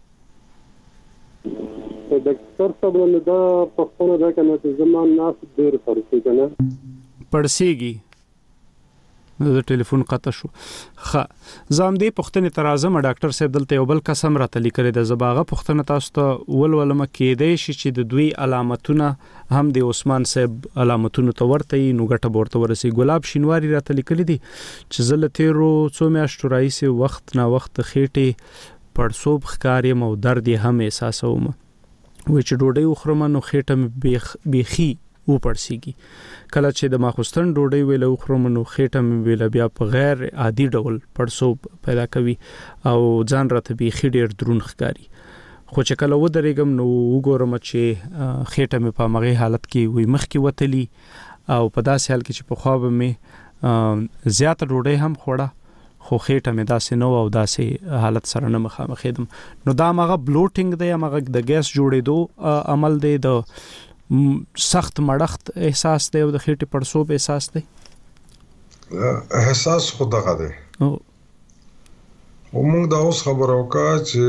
S9: ډاکټر صاحب له دا پښتنه دا کنه چې زمان ناس ډیر فرق کنه
S5: پړسیږي د ټلیفون قطع شو. خ زم دې پښتنې ترازم ډاکټر صاحب دلته یو بل قسم راته لیکل د زباغه پښتنه تاسو ته ولولم کېدې شي چې د دوی علامتونه هم د عثمان صاحب علامتونو ته ورته نو ګټه ورته ورسي. ګلاب شینواری راته لیکل دي چې زلتیرو څو میاشتو راځي وخت نا وخت خېټه پړسوب ښکارې مو درد هم احساسوم و چې ډوډۍ وخورم نو خېټه بيخي و پړسيږي. کله چې د ماخستن ډوډۍ ویل وخورم نو خېټه ویل بیا په غیر عادي ډول پړسوب پیدا کوي او ځان راته بيخي ډېر درون ښکاري. خو چې کله ودرېګم نو وګورم چې خېټه مې په مغه حالت کې وي مخ کې وتلی او په داسې حال کې چې په خواب مې زیات ډوډۍ هم خوړه خو خېټه مې داسې نو او داسې حالت سره نه مخامخېدم. نو دا مغه بلوټینګ دی مغه د ګیس جوړېدو عمل دی د سخت مړخت احساس دی او د خېټې پړسوب احساس دی.
S8: احساس خو دغه دی او موږ دا اوس خبرو کا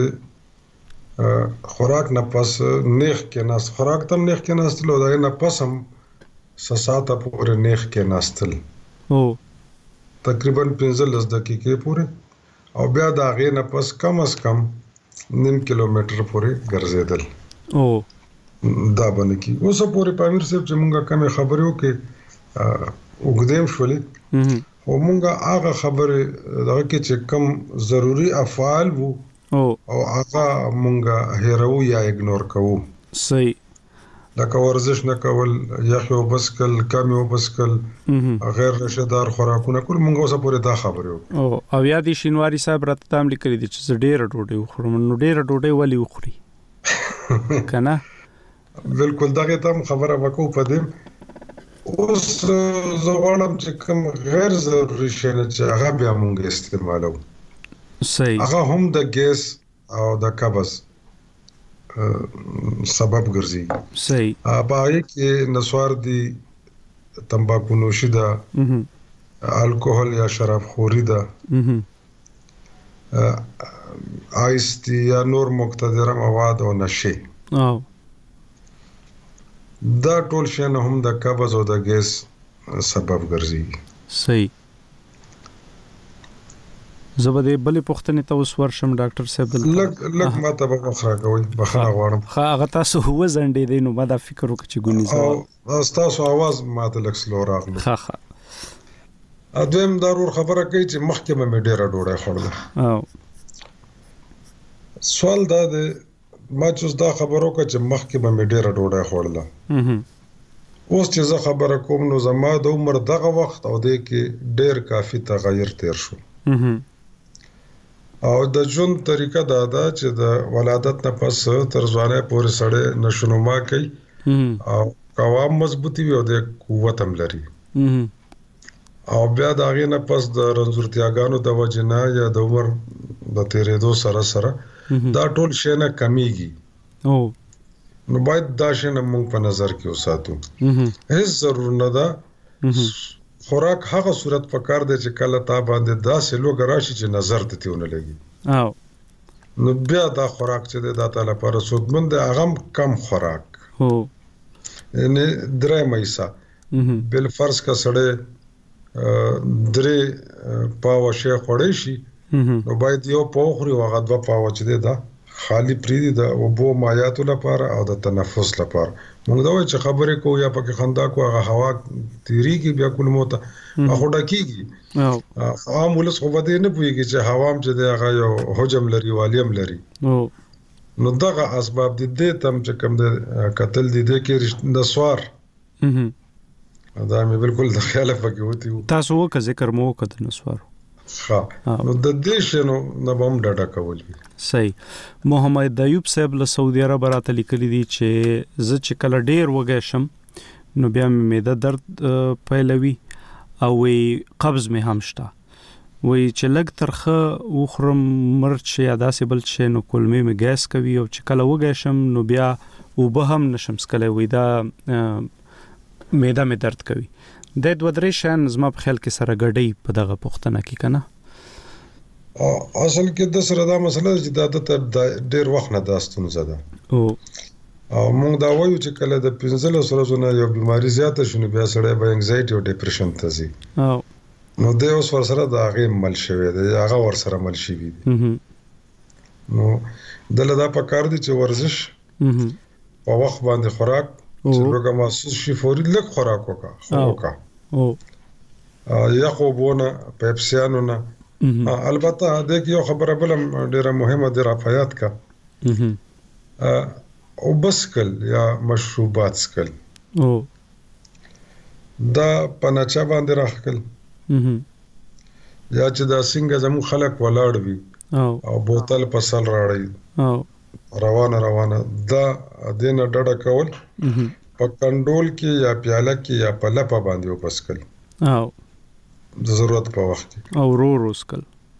S8: چې خوراک نه پس نیخ کې ناس خوراک تم نیخ کې ناستل او دا نه پس هم ساته پورې نیخ کې ناستل او تقریبا 15 دقیقې پورې او بیا دا غې نه پس کم از کم 9 کیلومتر پورې ګرځیدل او دا باندې کی اوس پورې پامیر صاحب چې مونږه کومه خبرو کې وګدیم شولې او مونږه هغه خبره دغه کې چې کم ضروری افعال وو او هغه مونږه هیرو یا اګنور کوو.
S5: صحیح.
S8: لکه ورزش نه کول یا خو بسکل کم او بسکل غیر رشدار خوراکونه کول مونږه اوس پورې دا خبره
S5: او یا دي شینواری صاحب راته تام لیکلي دي چې ډېر ډوډۍ وخورم نو ډېر ډوډۍ ولې وخوري کنه.
S8: بالکل دغه تم خبره وکاو پدې اوس زغړم چې کوم غیر ضروري شي چې هغه بیا مونږ استعمالو.
S5: صحیح.
S8: هغه هم د ګیس او د قبض سبب ګرځي.
S5: صحیح.
S8: باقي کې نسوار دي تمباکو نوشي ده الکوهول یا شراب خوري ده آیستی یا نور مقتدره مواد او نشه دا ټول شی نه هم د قبض او د ګیس سبب ګرځي.
S5: صحیح. زبده بلې پښتنې ته اوس ورشم ډاکټر صاحب
S8: لږ ماته به بخښه کوي بخښه غواړم.
S5: هغه تاسو هو زنډې دی نو ما دا فکر وکړ چې ګونی
S8: زما تاسو आवाज ماته لږ سلو راغلی. ها دویم ضرور خبره کوي چې مخکې مې ډېره ډوډۍ خوړله. سوال دا دی ما چې دا خبرو کا چې مخکې به ډېره ډوډۍ خوړله اوس چې زه خبره کوم نو زما د عمر دغه وخت او د کې ډېر کافي تغیر تیر شو او د ژوند طریقه دا ده چې د ولادت نه پس تر ځوانۍ پورې سړی نشونما کوي او قوام مضبوطی وي او د قوت هم لري او بیا د هغې نه پس د رنځورتیاګانو د وجې نه یا د عمر د تېرېدو سره سره دا ټول شی نه کمیږي نو باید دا شی نه موږ په نظر کې وساتو. هیڅ ضرور نه ده خوراک هغه صورت پکار دی چې کله تا باندې داسې لوګ راشي چې نظر ته تیونه لګي نو بیا دا خوراک چې د تعالی لپاره سودمن دی هغه کم خوراک یعنی درې مېسا بل فرض کا سړی درې پاو شی خوړی شي نو باید یو پاو خوري هغه دوه پاو چې دا خالی پریدي د اوبو مایاتو لپاره او د تنفس لپاره. موږ دا وایو چې خبرې کوو یا پکې خندا کوو هغه هوا تیریږي بیا کول مو ته هغه ډکیږي عام ولس خو بده نه پوهیږي چې هوا هم چې دی هغه یو حجم لري والیم لري نو دغه اسباب دي د تم چې کوم د قتل دي د کې د سوار دا مې بالکل د خیال پکې وتی
S5: تاسو وکړه ذکر مو وکړه د نسوار
S8: نو د دې شنو نه بم ډاډه کول.
S5: صحیح. محمد ایوب صاحب له سعودي عرب راته لیکلي دي چې زه چې کله ډیر وږی شم نو بیا مې معده درد پیلوي او وی قبض مې هم شته وی چې لږ ترخه وخورم مرچ یا داسې بل شي نو کولمې مې ګیس کوي او چې کله وږی شم نو بیا وبه هم نشم سکلی وی دا معده مې درد کوي. د دوه درې شان زما په خیال کې سره ګډي په دغه پښتنه کې کنه
S8: اصل کې د سره دا مسله چې دا ډېر وخت نه داستون زده او موږ دا وایو چې کله د 15 ورځې نه یو بیماری زیاته شونه بیا سړی به انګزایټي او ډیپریشن ته ځي نو د اوس ور سره د هغه مل شوی دی هغه ور سره مل شي وي نو دله دا پکار دي چې ورزش په وخت باندې خوراک چې لږه محسوس شي فوري لږ خوراک وکړه یا خوبونه پیپسیانو نه البته د یو خبره بل ډیره مهمه ده رافیات کا او بسکل یا مشروبات سکل دا پناچا باندې راخل یا چې دا څنګه زمو خلک ولاړ وي او بوتل په سر راړي روانه دا دینه ډډه کول په کنټرول کې یا پیاله کې یا په لپه باندې وپسکل د ضرورت په وخت کې
S5: او رو سکل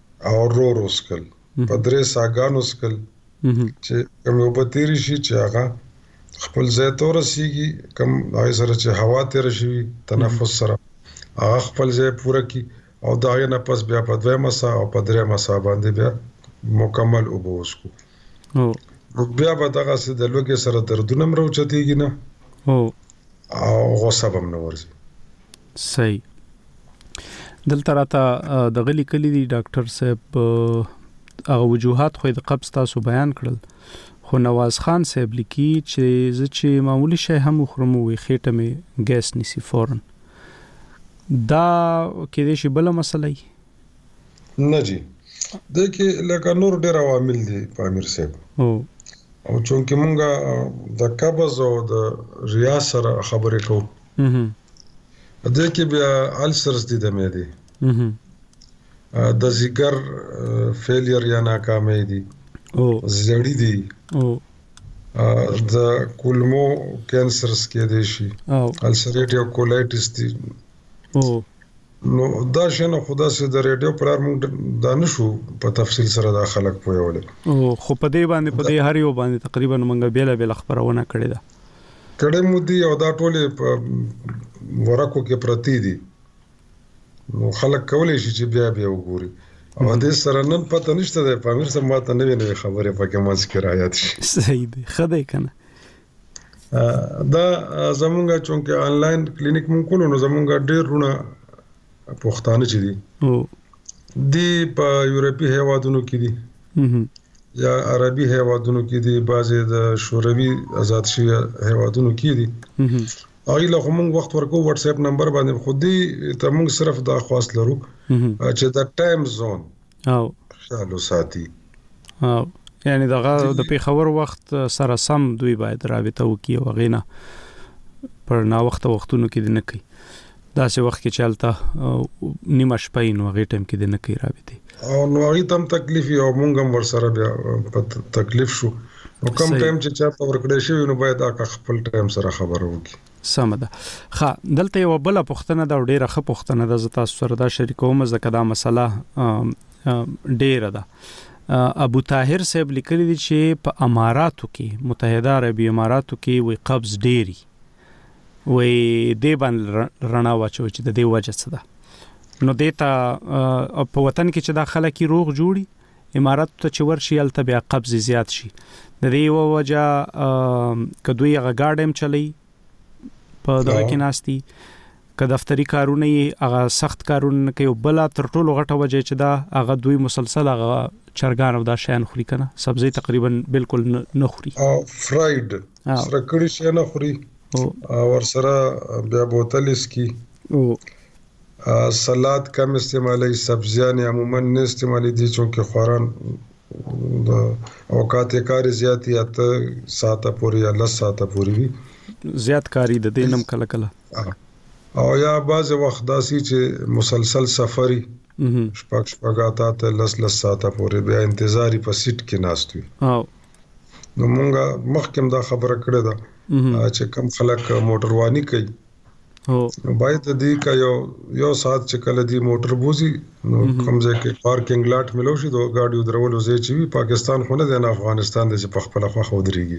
S5: په درې ساګانو سکل چې کوم یو بتیری شي چې هغه خپل ځای ته رسیږي کوم هغه سره چې هوا تیر شي تنفس سره هغه خپل ځای پوره کی او دا نه پس بیا په دوه مسا او په درې مسا باندې بیا مکمل وبوس کو بیا به دغه سره د لوګي سره دردونه مروچتيږي نه او غوسه هم نه ورځي صحیح دلته راته د غلی کلی دی ډاکټر صاحب هغه وجوهات خو د قبض تاسو بیان کړل خو نواز خان صاحب لیکي چې معمولی شی هم خورم وي خېټه می ګیس نسی فورن دا کې دې شی بل مسله
S8: نه جی دغه لکه نور ډیر عوامل دي پامیر صاحب او چونکه مونږه د قبض او د ریا سره خبرې کوو دغه بیا السرز دي د معدې د ذکر فیلیر یا ناکامي دي زړی دي د کولمو کینسرز کې دي شي السریټیو کولایټس دي نو دا شنه خدا سي د ریډیو پر موږ دا نشو په تفصیل سره دا خلک پویول
S5: خو په دې باندې په دې هر یو باندې تقریبا موږ بیل خبرونه کړې ده
S8: کړه مو دي او دا ټول ورکو کې پرتی دي نو خلک کولای شي چې بیا وګوري او دې سره نن پته نشته ده پامیر سم ماته نه خبره پکې ماز کې رايات شي
S5: صحیح دی خدای کنه
S8: دا زمونږه چونکه آنلاین کلینیک مونږ کولو نو زمونږه ډېر رونه پښتانه چې دي دی په یورپی هیوادونو کې دي یا عربي هیوادونو کې دي بعضې د شوروي آزاد شوي هیوادونو کې دي هغه له موږ وخت ورکو واتس اپ نمبر باندې خودي ته موږ صرف دا خواست لرو چې دا ټایم زون خیالو ساتي
S5: یعنی دغه د پیښور وخت سره سم دوی باید رابطه وکړي او غینه پر نا وختونو کې نه کوي دا سه وخت کې چلته نیمه شپه نو هغه ټیم کې نه کوي رابطه
S8: او نو هغه تم تکلیف او موږ هم ور سره بیا تکلیف شو نو کوم ټایم چې چاته ورکړې شي نو باید دا خپل ټایم سره خبرو وکړي
S5: سمده ښه دلته یو بل پښتنه دا ډیره ښه پښتنه د تاسو سره دا شریکوم زکه دا مسله ډیره ده ابو طاهر صاحب لیکلی دی چې په اماراتو کې متحده عربی اماراتو کې وی قبض ډیری وی دی باندې رڼا واچو چې د دې وجه څه ده نو دیتا په وطن کې چې دا خلک روغ جوړي امارات ته چې ورشي الته بیا قبض زیات شي د دې وجه کدوې غاډم چلی په دغه کې ناشتي که دفتری کارونه هغه سخت کارونه کوي بل تر ټولو غټه وجه چې دا هغه دوی مسلسل هغه چرګان او دا شین خوري کنه سبزی تقریبا بالکل نه خوري
S8: فرایډ سره کړي شي نه خوري اور سره بیا بوتل اسکی سلاد کم استعمالي سبزیان عموما نه استعمالي دي چونکه خوران د اوقات کار زیاتی اته ساعته پوری یا لس ساعته پوری وي
S5: زیات کاری د دینم کله کله
S8: او یا بعض وخت داسي چې مسلسل سفري شپږاته ته لس ساعته پوری بیا انتظاری په سیټ کې ناست وي نو مونږه مخکې دا خبره کړې ده چې کم خلک موټروانی کوي نو باید دې کا یو ساعت چې کله دی موټر بوزي نو کوم ځای کې پارکینګ لاټ ملو شي دوه ګاډي درولو ځای چې پاکستان خو نه دی نه افغانستان دی چې په خپل خوا خو دريږي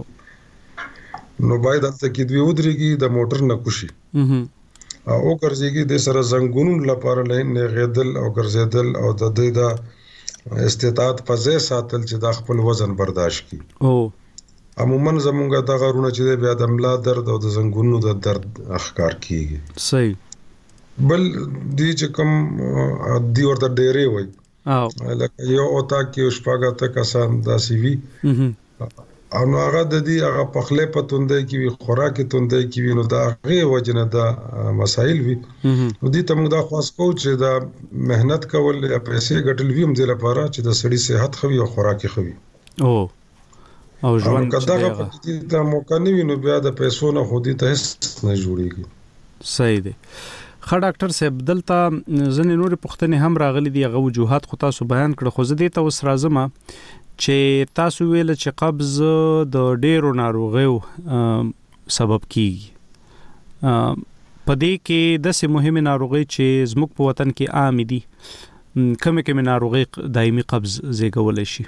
S8: نو باید ته کې دوی ودرېږي د موټر نه کوشي او ګرځيږي د سره زنګونو لپاره نه غېدل او ګرځېدل او د دې دا استطاعت په ځای ساتل چې د خپل وزن برداشت کړي عموما زمونږه د غرونه چې بیا د ملا درد او د زنګونو د درد اخکار کیږي
S5: صحیح
S8: بل دی چې کوم دی ورته ډېرې وای لکه یو اوتا کې شپږه ته کسان داسې وي او هغه د دې هغه پخله پتوندې کې وي خوراکي توندې کې وي نو دا هغه وجنه دا مسائل وي نو دې ته موږ دا خاص کو چې دا مهنت کول یا پیسې ګټل وي هم د لپاره چې د سړي صحت خوي او خوراکي خوي او ژوند کدا چې دا موقع نه وي نو بیا د پیسو نه خودي ته هیڅ نه جوړيږي
S5: صحیح دی خا ډاکټر صاحب دلته ځنې نور پښتنې هم راغلي دي هغه وجوهات خو تاسو بیان کړ خو زه دې ته اوس راځم چې تاسو ویل چې قبض د ډېرو ناروغیو سبب کیږي په دې کې د سه مهمه ناروغي چې زموږ په وطن کې عام دي کومه ناروغي دایمي قبض زیږول شي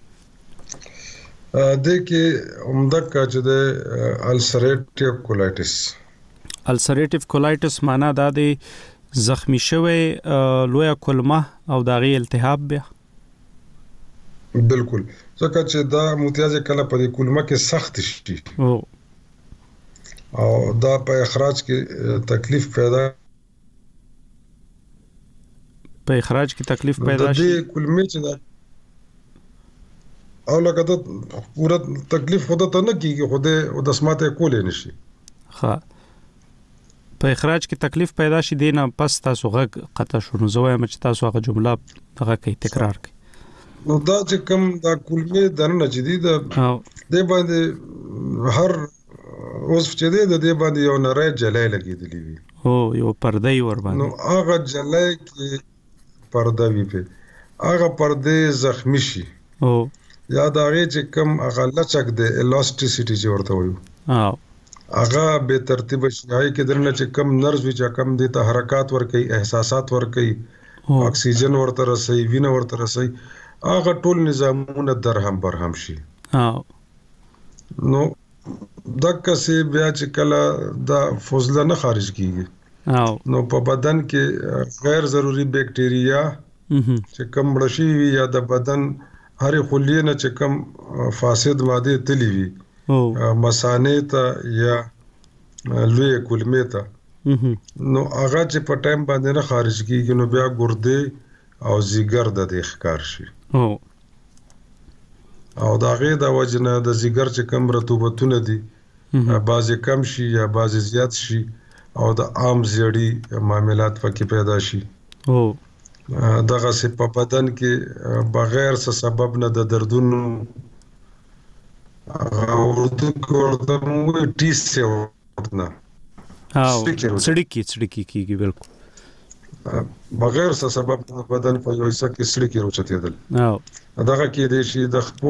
S8: د کې عمده کچ د السریټیو
S5: کولایټس معنا دا د زخمی شوی لوی کولمه او داغي التهاب بیا
S8: بالکل ځکه چې دا متیاز کله په کولمه کې سخت شي او دا په اخراج کې تکلیف پیدا شي د کولمه چې دا او لکه دا پورا تکلیف خود ته نه کیږي خود د سماته کولې نشي
S5: ها په اخراج کې تکلیف پیدا شي دینه پس تاسو غږ قطع شونه زویم چې تاسو هغه جمله هغه کوي تکرار کوي
S8: نو دا چې کوم دا کولمه دنه جديد د باندې هر اوس چې د دې باندې یو نری جلای لګیدلی وي
S5: یو پرده ور باندې
S8: نو هغه جلای کې پرده وي په هغه پرده زخمی شي یا دا غي چې کوم هغه لچک د الاسټیسيټي چې ورته وایو هغه به ترتیب شي کې درنه چې کم نرز وی چې کم د حرکت ور کوي احساسات ور کوي اکسیجن ورته رسي وینه ورته رسي هغه ټول نظامونه درهم برهم شي نو دغه سي بیا چې کله دا فضله نه خارج کیږي نو په بدن کې غیر ضروري بکټیریا چې کم مړشي وي یا د بدن هر خلیه نه چې کم فاسد ماده تلی وي مسانه ته یا لوی کولمه ته نو هغه چې په ټایم باندې نه خارج کیږي نو بیا ګرده او زیګر د ښکار شي او دا غي د وجنه د زیګر چې کم رطوبتونه دي بعضی کم شي یا بعضی زیات شي او د عام زیړی معاملات پکې پیدا شي دغه سه په بدن کې بغیر څه سبب نه د دردونو ورته مو ټیس ورته
S5: سړی کیږي بالکل
S8: بغیر څه سبب بدن په یو څه کې سړی کې روچتېدل دغه کې د شي د خپو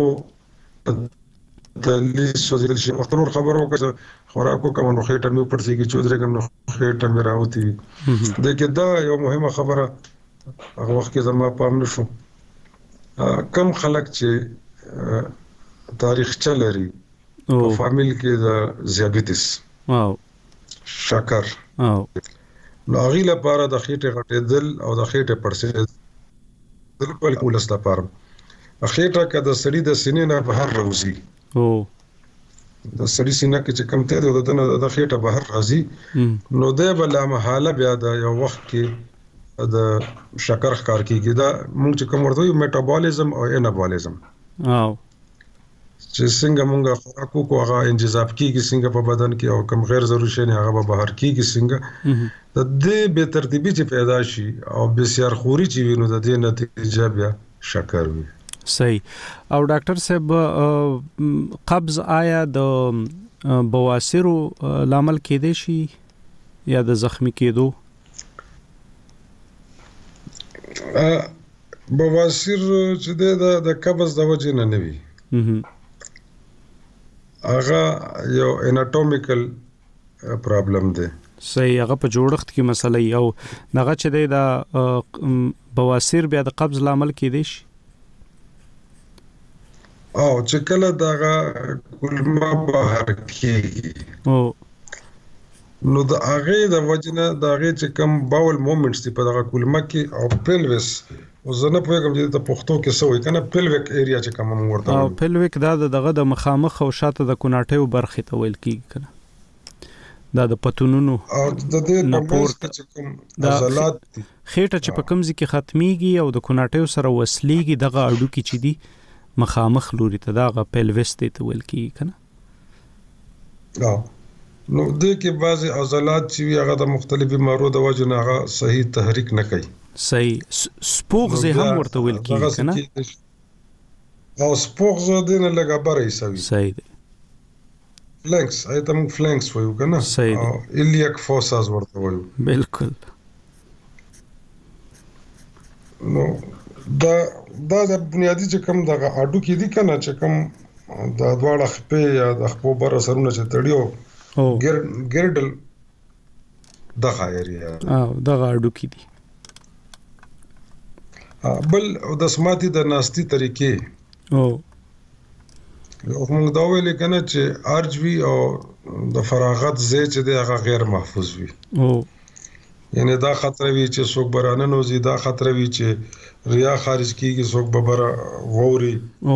S8: د لیسو د شي وختونو خبرو کې خوراکو کوم نو خېټه مې پړسي کې چودره کوم نو خېټه مې راوتی د کې دا یو مهمه خبره هغه وخت کې زما پام نشو کم خلک چې تاریخ چلري په فامیل کې د ذیابیطس شکر نو هغه لپاره د خېټه غټېدل او د خېټه پړسېدل په کولس لپاره خېټه کې د سړي د سینې نه بهر راوځي د سړي سینې کې چې کم ته د خېټه بهر راځي نو د بل محاله بیا د یو وخت کې د شکر ښکار کیږي دا موږ چې کوم ورته میټابولیزم او انابولیزم چې څنګه موږ خوراکو کو هغه انجذاب کیږي څنګه په بدن کې او کوم غیر ضروري شی نه هغه بهر کیږي څنګه د دې به ترتیبي چې پیدا شي او بسیار خوري چې وینو د دې نتیجه بیا شکر وي
S5: صحیح او ډاکټر صاحب قبض آیا د بواسیرو لامل کېدې شي یا د زخمی کېدو
S8: بواسیر چې د قبض د وجې نه وي هغه یو اناټومیکل پرابلم دی
S5: صحیح هغه په جوړښت کې مسله یو دغه چې د بواسیر بیا د قبض لامل کېدې شي
S8: او چې کله دغه کولمه بهر کېږي نو د هغه د وجنه د هغه چې کم باول مومنټس دی په دغه کولمه کې او پیلوس وزنه په کوم چې د پښتو کې سوې کنه پیلویک ایریا چې کوم ورته
S5: او پیلویک دا دغه د مخامخ او شاته د کوناټیو برخه ته ویل کیږي کنه دا د پتونونو
S8: او د دې په منځ کې چې کوم عضلات دي
S5: خېټه چې په کمزې کې ختميږي او د کوناټیو سره وصلېږي دغه اډو کې چې دي مخامخ لوري ته دغه پیلوس ته ویل کیږي کنه.
S8: نو د کې بعضي عضلات چې هغه د مختلفو بیمارو د وجه نه هغه صحیح تحریک نه کوي.
S5: صحیح سپوغ هم ورته ویل کیږي کنه.
S8: او سپوغ د نه لګا برې سوي.
S5: صحیح دی.
S8: فلنکس ایتم فلنکس وایو کنه.
S5: صحیح.
S8: ایلیاک فوساز ورته وایو.
S5: بالکل.
S8: نو دا د بنیادی چې کوم دغه اډو کې دي کنه چې کوم د دواړه خپې یا د خپو بر سرونه چې تړیو ګرډل دغه ایریا
S5: دغه اډو کې دي.
S8: بل د سماعتي د ناستي طریقې موږ دا ویل کنه چې ارجوي او د فراغت ځای چې دی هغه غیر محفوظ وي. یعنی دا خطر وی چې څوک برانه نوزي، دا خطر وی چې ریا خارج کیږي، څوک ببر ووري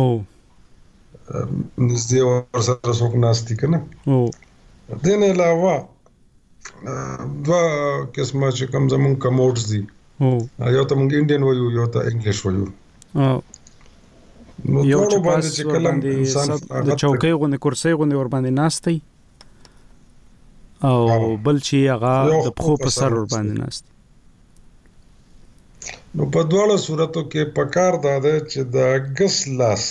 S8: نږدې ورسره څوک ناشتي کنه. دین علاوه دوا قسمه چې کوم زمون کموډز دي یو ته مونږ انډین وایو یو ته انګلیش وایو. نو
S5: یو
S8: ټول باندې چې کلم انسان
S5: د چوکۍ غونې کرسۍ غونې ور باندې ناشتي او بل چې هغه د پخو په سر ور باندې ناشتي.
S8: نو په دواړو صورتو کې پکار دا ده چې د ګس لاس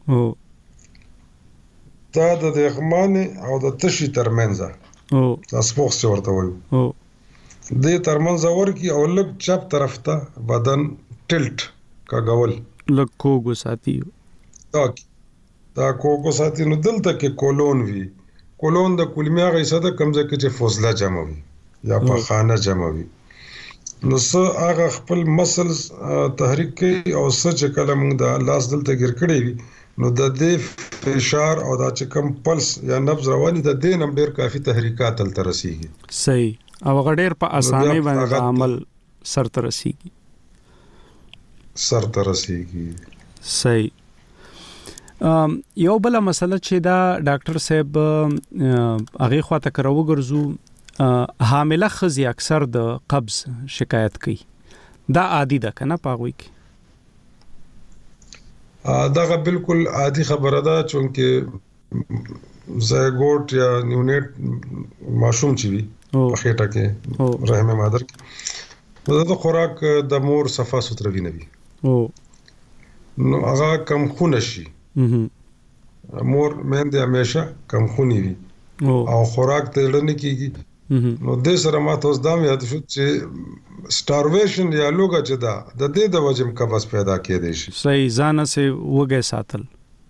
S8: دا د دغمانه او د تشي ترمنځ تاسو په څه ورته وایو د ترمنځ ورکی او لږ چپ طرف ته بدن ټلټ کاغول
S5: لږ کوګو ساتي
S8: دا کوګو ساتي. نو دلته کې کولون وی، کولون د کولمیا غیصه د کمزه کې چې فوزله جمع وي یا په خانه جمع وي. نو څه هغه خپل مسلز تحریک کوي او څه چې کله موږ د لاس دلته ګر کړی وي نو د دې فشار او د چې کم پلس یا نبض رواني د دې نم ډیر کافي تحریکات تل ترسيږي.
S5: صحیح او غډیر په اسانه باندې عمل سر ترسيږي. صحیح. یو بل مسله چې دا ډاکټر صاحب هغه خواته کرو ګرځو حامله خزي اکثر د قبض شکایت کوي، دا عادي ده کنه پاغوي کې؟
S8: دا بالکل عادي خبره ده چونکه زایګوټ یا نیونیټ ماشوم چې وي په خېټه کې رحم مادر کې دا خوراک د مور صفه ستر وي نه وي نو هغه کم خون شي. مور مېنده همیشه کم خوني وي او خوراک ته لړنه کیږي. نو د سره ما تاسو دا یاد شو چې سټارویشن یا لوګه چې دا د دې د وجم قبض پیدا کېدې شي.
S5: صحیح. ځان سه وګه ساتل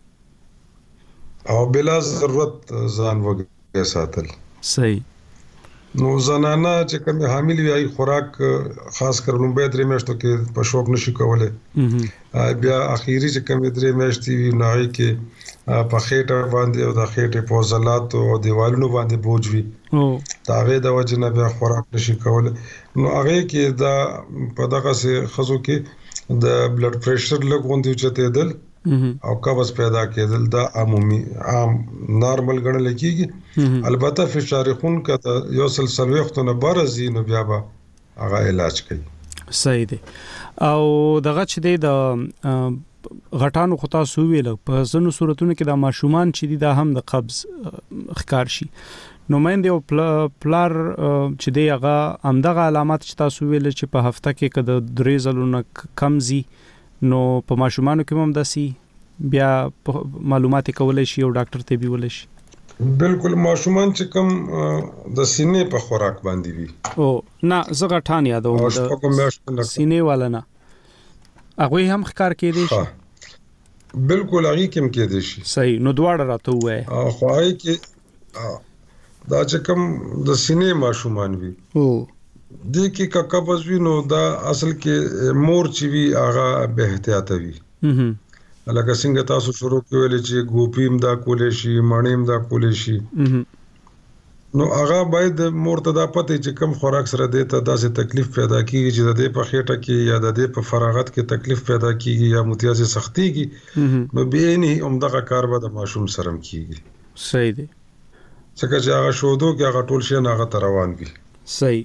S8: او بلا ضرورت ځان وګه ساتل.
S5: صحیح.
S8: نو زنانه چې کوم حامل وي خوراک خاص کر لومبه درې میاشتو کې په شوق نشي کولای. بیا اخیری چې کوم درې میاشتې وي نه کې په خېټه باندې او د خېټې په عضلات او دیوالونو باندې بوج وي دا غي د وجنه بیا خوراک نشي کولای. نو هغه کې دا په دغه سه خزو کې د بلډ پريشر لګوندي چته دل او قبض پیدا کېدل دا عام نارمل ګڼل کېږي. البته فشار خون کا یو سلسله وختونه برزي نو بیا به هغه علاج کوي.
S5: صحیح دی. او دغه چې د غټانو خطا سو ویل په ځینو صورتونو کې د ماشومان چې دا هم د قبض ښکار شي نو مېند یو پلار چې دی هغه همدغه علامات چې تاسو ویل چې په هفته کې کده درې ځلونه کمزي نو په ماشومانو کې هم داسي بیا معلومات کولای شي او ډاکټر ته به ولې شي.
S8: بالکل ماشومان چې کوم د سینې په خوراک باندې وي
S5: او نه زغه ټان یادو د سینې والا نه هغه هم ښکار کېدی شي.
S8: بالکل هغه کوم کېدی شي.
S5: صحیح. نو دواړه راته وای
S8: خو هغه کې دا چې کوم د سینې ماشومان وي د کې کا قبض وي نو دا اصل کې مور چې وي هغه به احتیاط وي. لکه څنګه تاسو شروع کولې چې ګوپیم دا کولې شي مانیم دا کولې شي نو هغه باید مور ته دا پته چې کم خوراک سره د ته داسې تکلیف پیدا کیږي چې د دې په خېټه کې یا د دې په فراغت کې تکلیف پیدا کیږي یا متیازه سختيږي نو به نه همدغه کار به د ماشوم سره کیږي.
S5: صحیح دی.
S8: څنګه چې هغه شودو کې هغه ټول شي نه هغه روان وي.
S5: صحیح.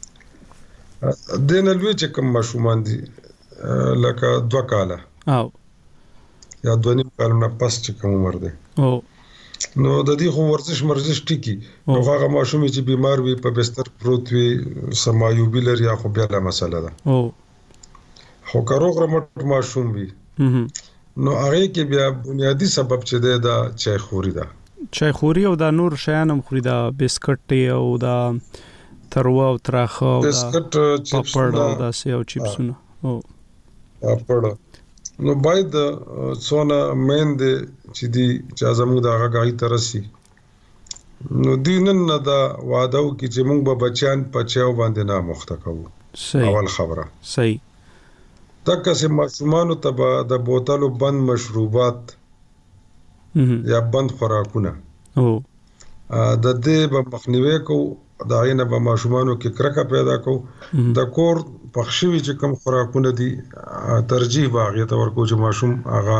S8: دین لوي چې کوم ماشومان دي لکه 2 کاله
S5: او
S8: یا 2 کالونه پس چې کوم عمر دی
S5: او
S8: نو د دې خو ورزش ټیکی نو هغه ماشوم چې بیمار وي په بستر پروت وي سمایوبي لري خو بیا لا مسله ده
S5: او
S8: خو کاروغ رمټ ماشوم وي نو هغه کې بیا بنیادی سبب چې دا چای خوري ده
S5: چای او دا نور شیان هم خوري دا بسکټ او دا تروا او تراخه او
S8: بسکټ
S5: پاپړ او دا سیو چپسونه او
S8: پاپړ نو باید څونه مین دي چې دی چې زموږ د هغه غاړي ترسي نو دینن نه دا وعده کی چې موږ به بچیان پچاو باندې نه مخته کوو. اول خبره
S5: صحیح.
S8: تکه چې ماشومان ته د بوتلو بند مشروبات یا بند خوراکونه
S5: او
S8: د دې به مخنیوي کو دا غینه به ماشومانو کې کرکه پیدا کو د کور پخښوي چې کوم خوراکونه دي ترجیح باغې ته ورکو چې ماشوم هغه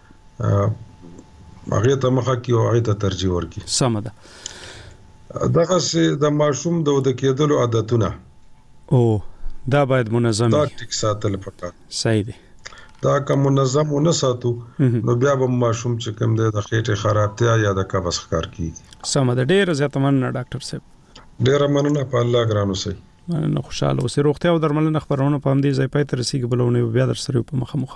S8: ته مخه کې او هغه ته ترجیح ورکي.
S5: سم ده.
S8: دغه سي د ماشوم د کېدلو عادتونه
S5: او دا باید منظم
S8: دا ټیک ساتل پکار.
S5: صحیح دي.
S8: دا کوم منظم ونه ساتو نو بیا به ماشوم چې کوم د خېټه خرابتیا یا د قبض ښکار کیږي.
S5: سم ده. ډېر زیات مننه ډاکټر صاحب.
S8: ډېر مننه په الله ګرانو سي.
S5: مننه. خوشاله اوسئ. روغتیا او درملنه خبرونه په همدې ځای پای ته رسیدي بلونه بیا در سره په مخه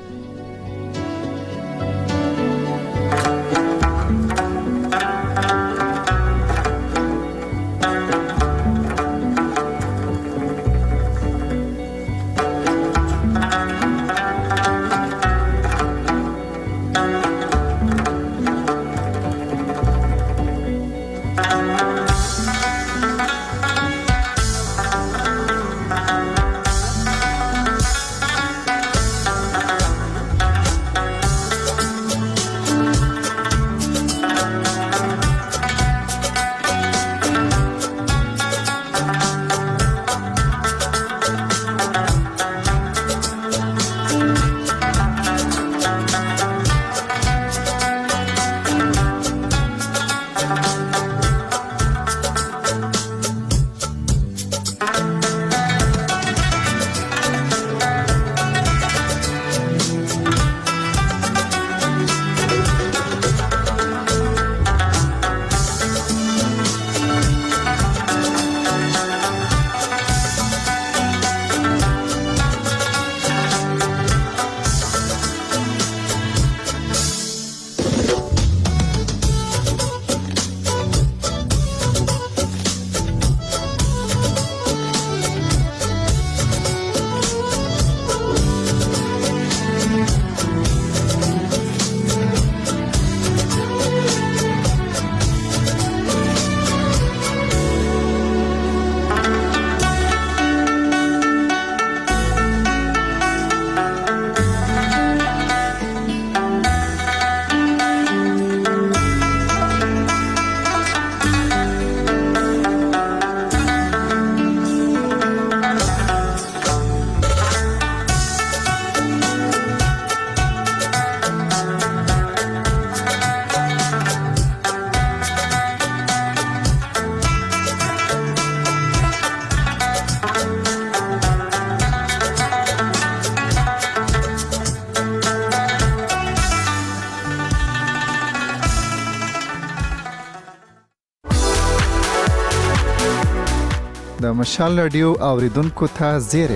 S7: د مشال رادیو اوریدونکو ته زیری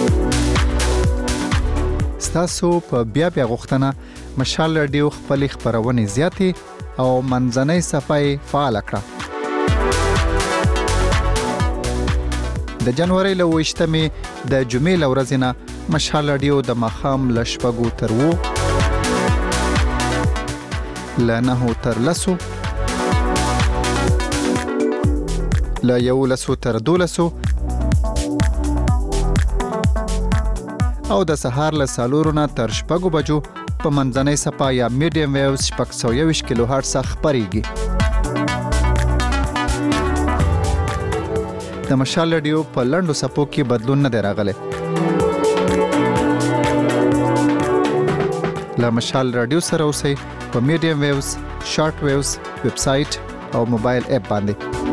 S7: ستاسو په بیا غوښتنه مشال رادیو خپل خبرونه زیاتې او منځنۍ صفحه فعال کړه. د جنوري له 28مې د جمعې ورځې نه مشال رادیو د مخام لشپګو تر وو لنه تر لسو لا یو لسو تر دولسو او د سهار له سالورونه تر شپږو بجو په منځنۍ صفحه یا میډیم ویوز 621 کیلو هرتز خبريږي. د مشال رادیو په لندو صفو کې بدلون نه راغلی. لا مشال رادیو سره اوسئ په میډیم ویوز، شارټ ویوز ویب سټ او موبایل اپ باندې.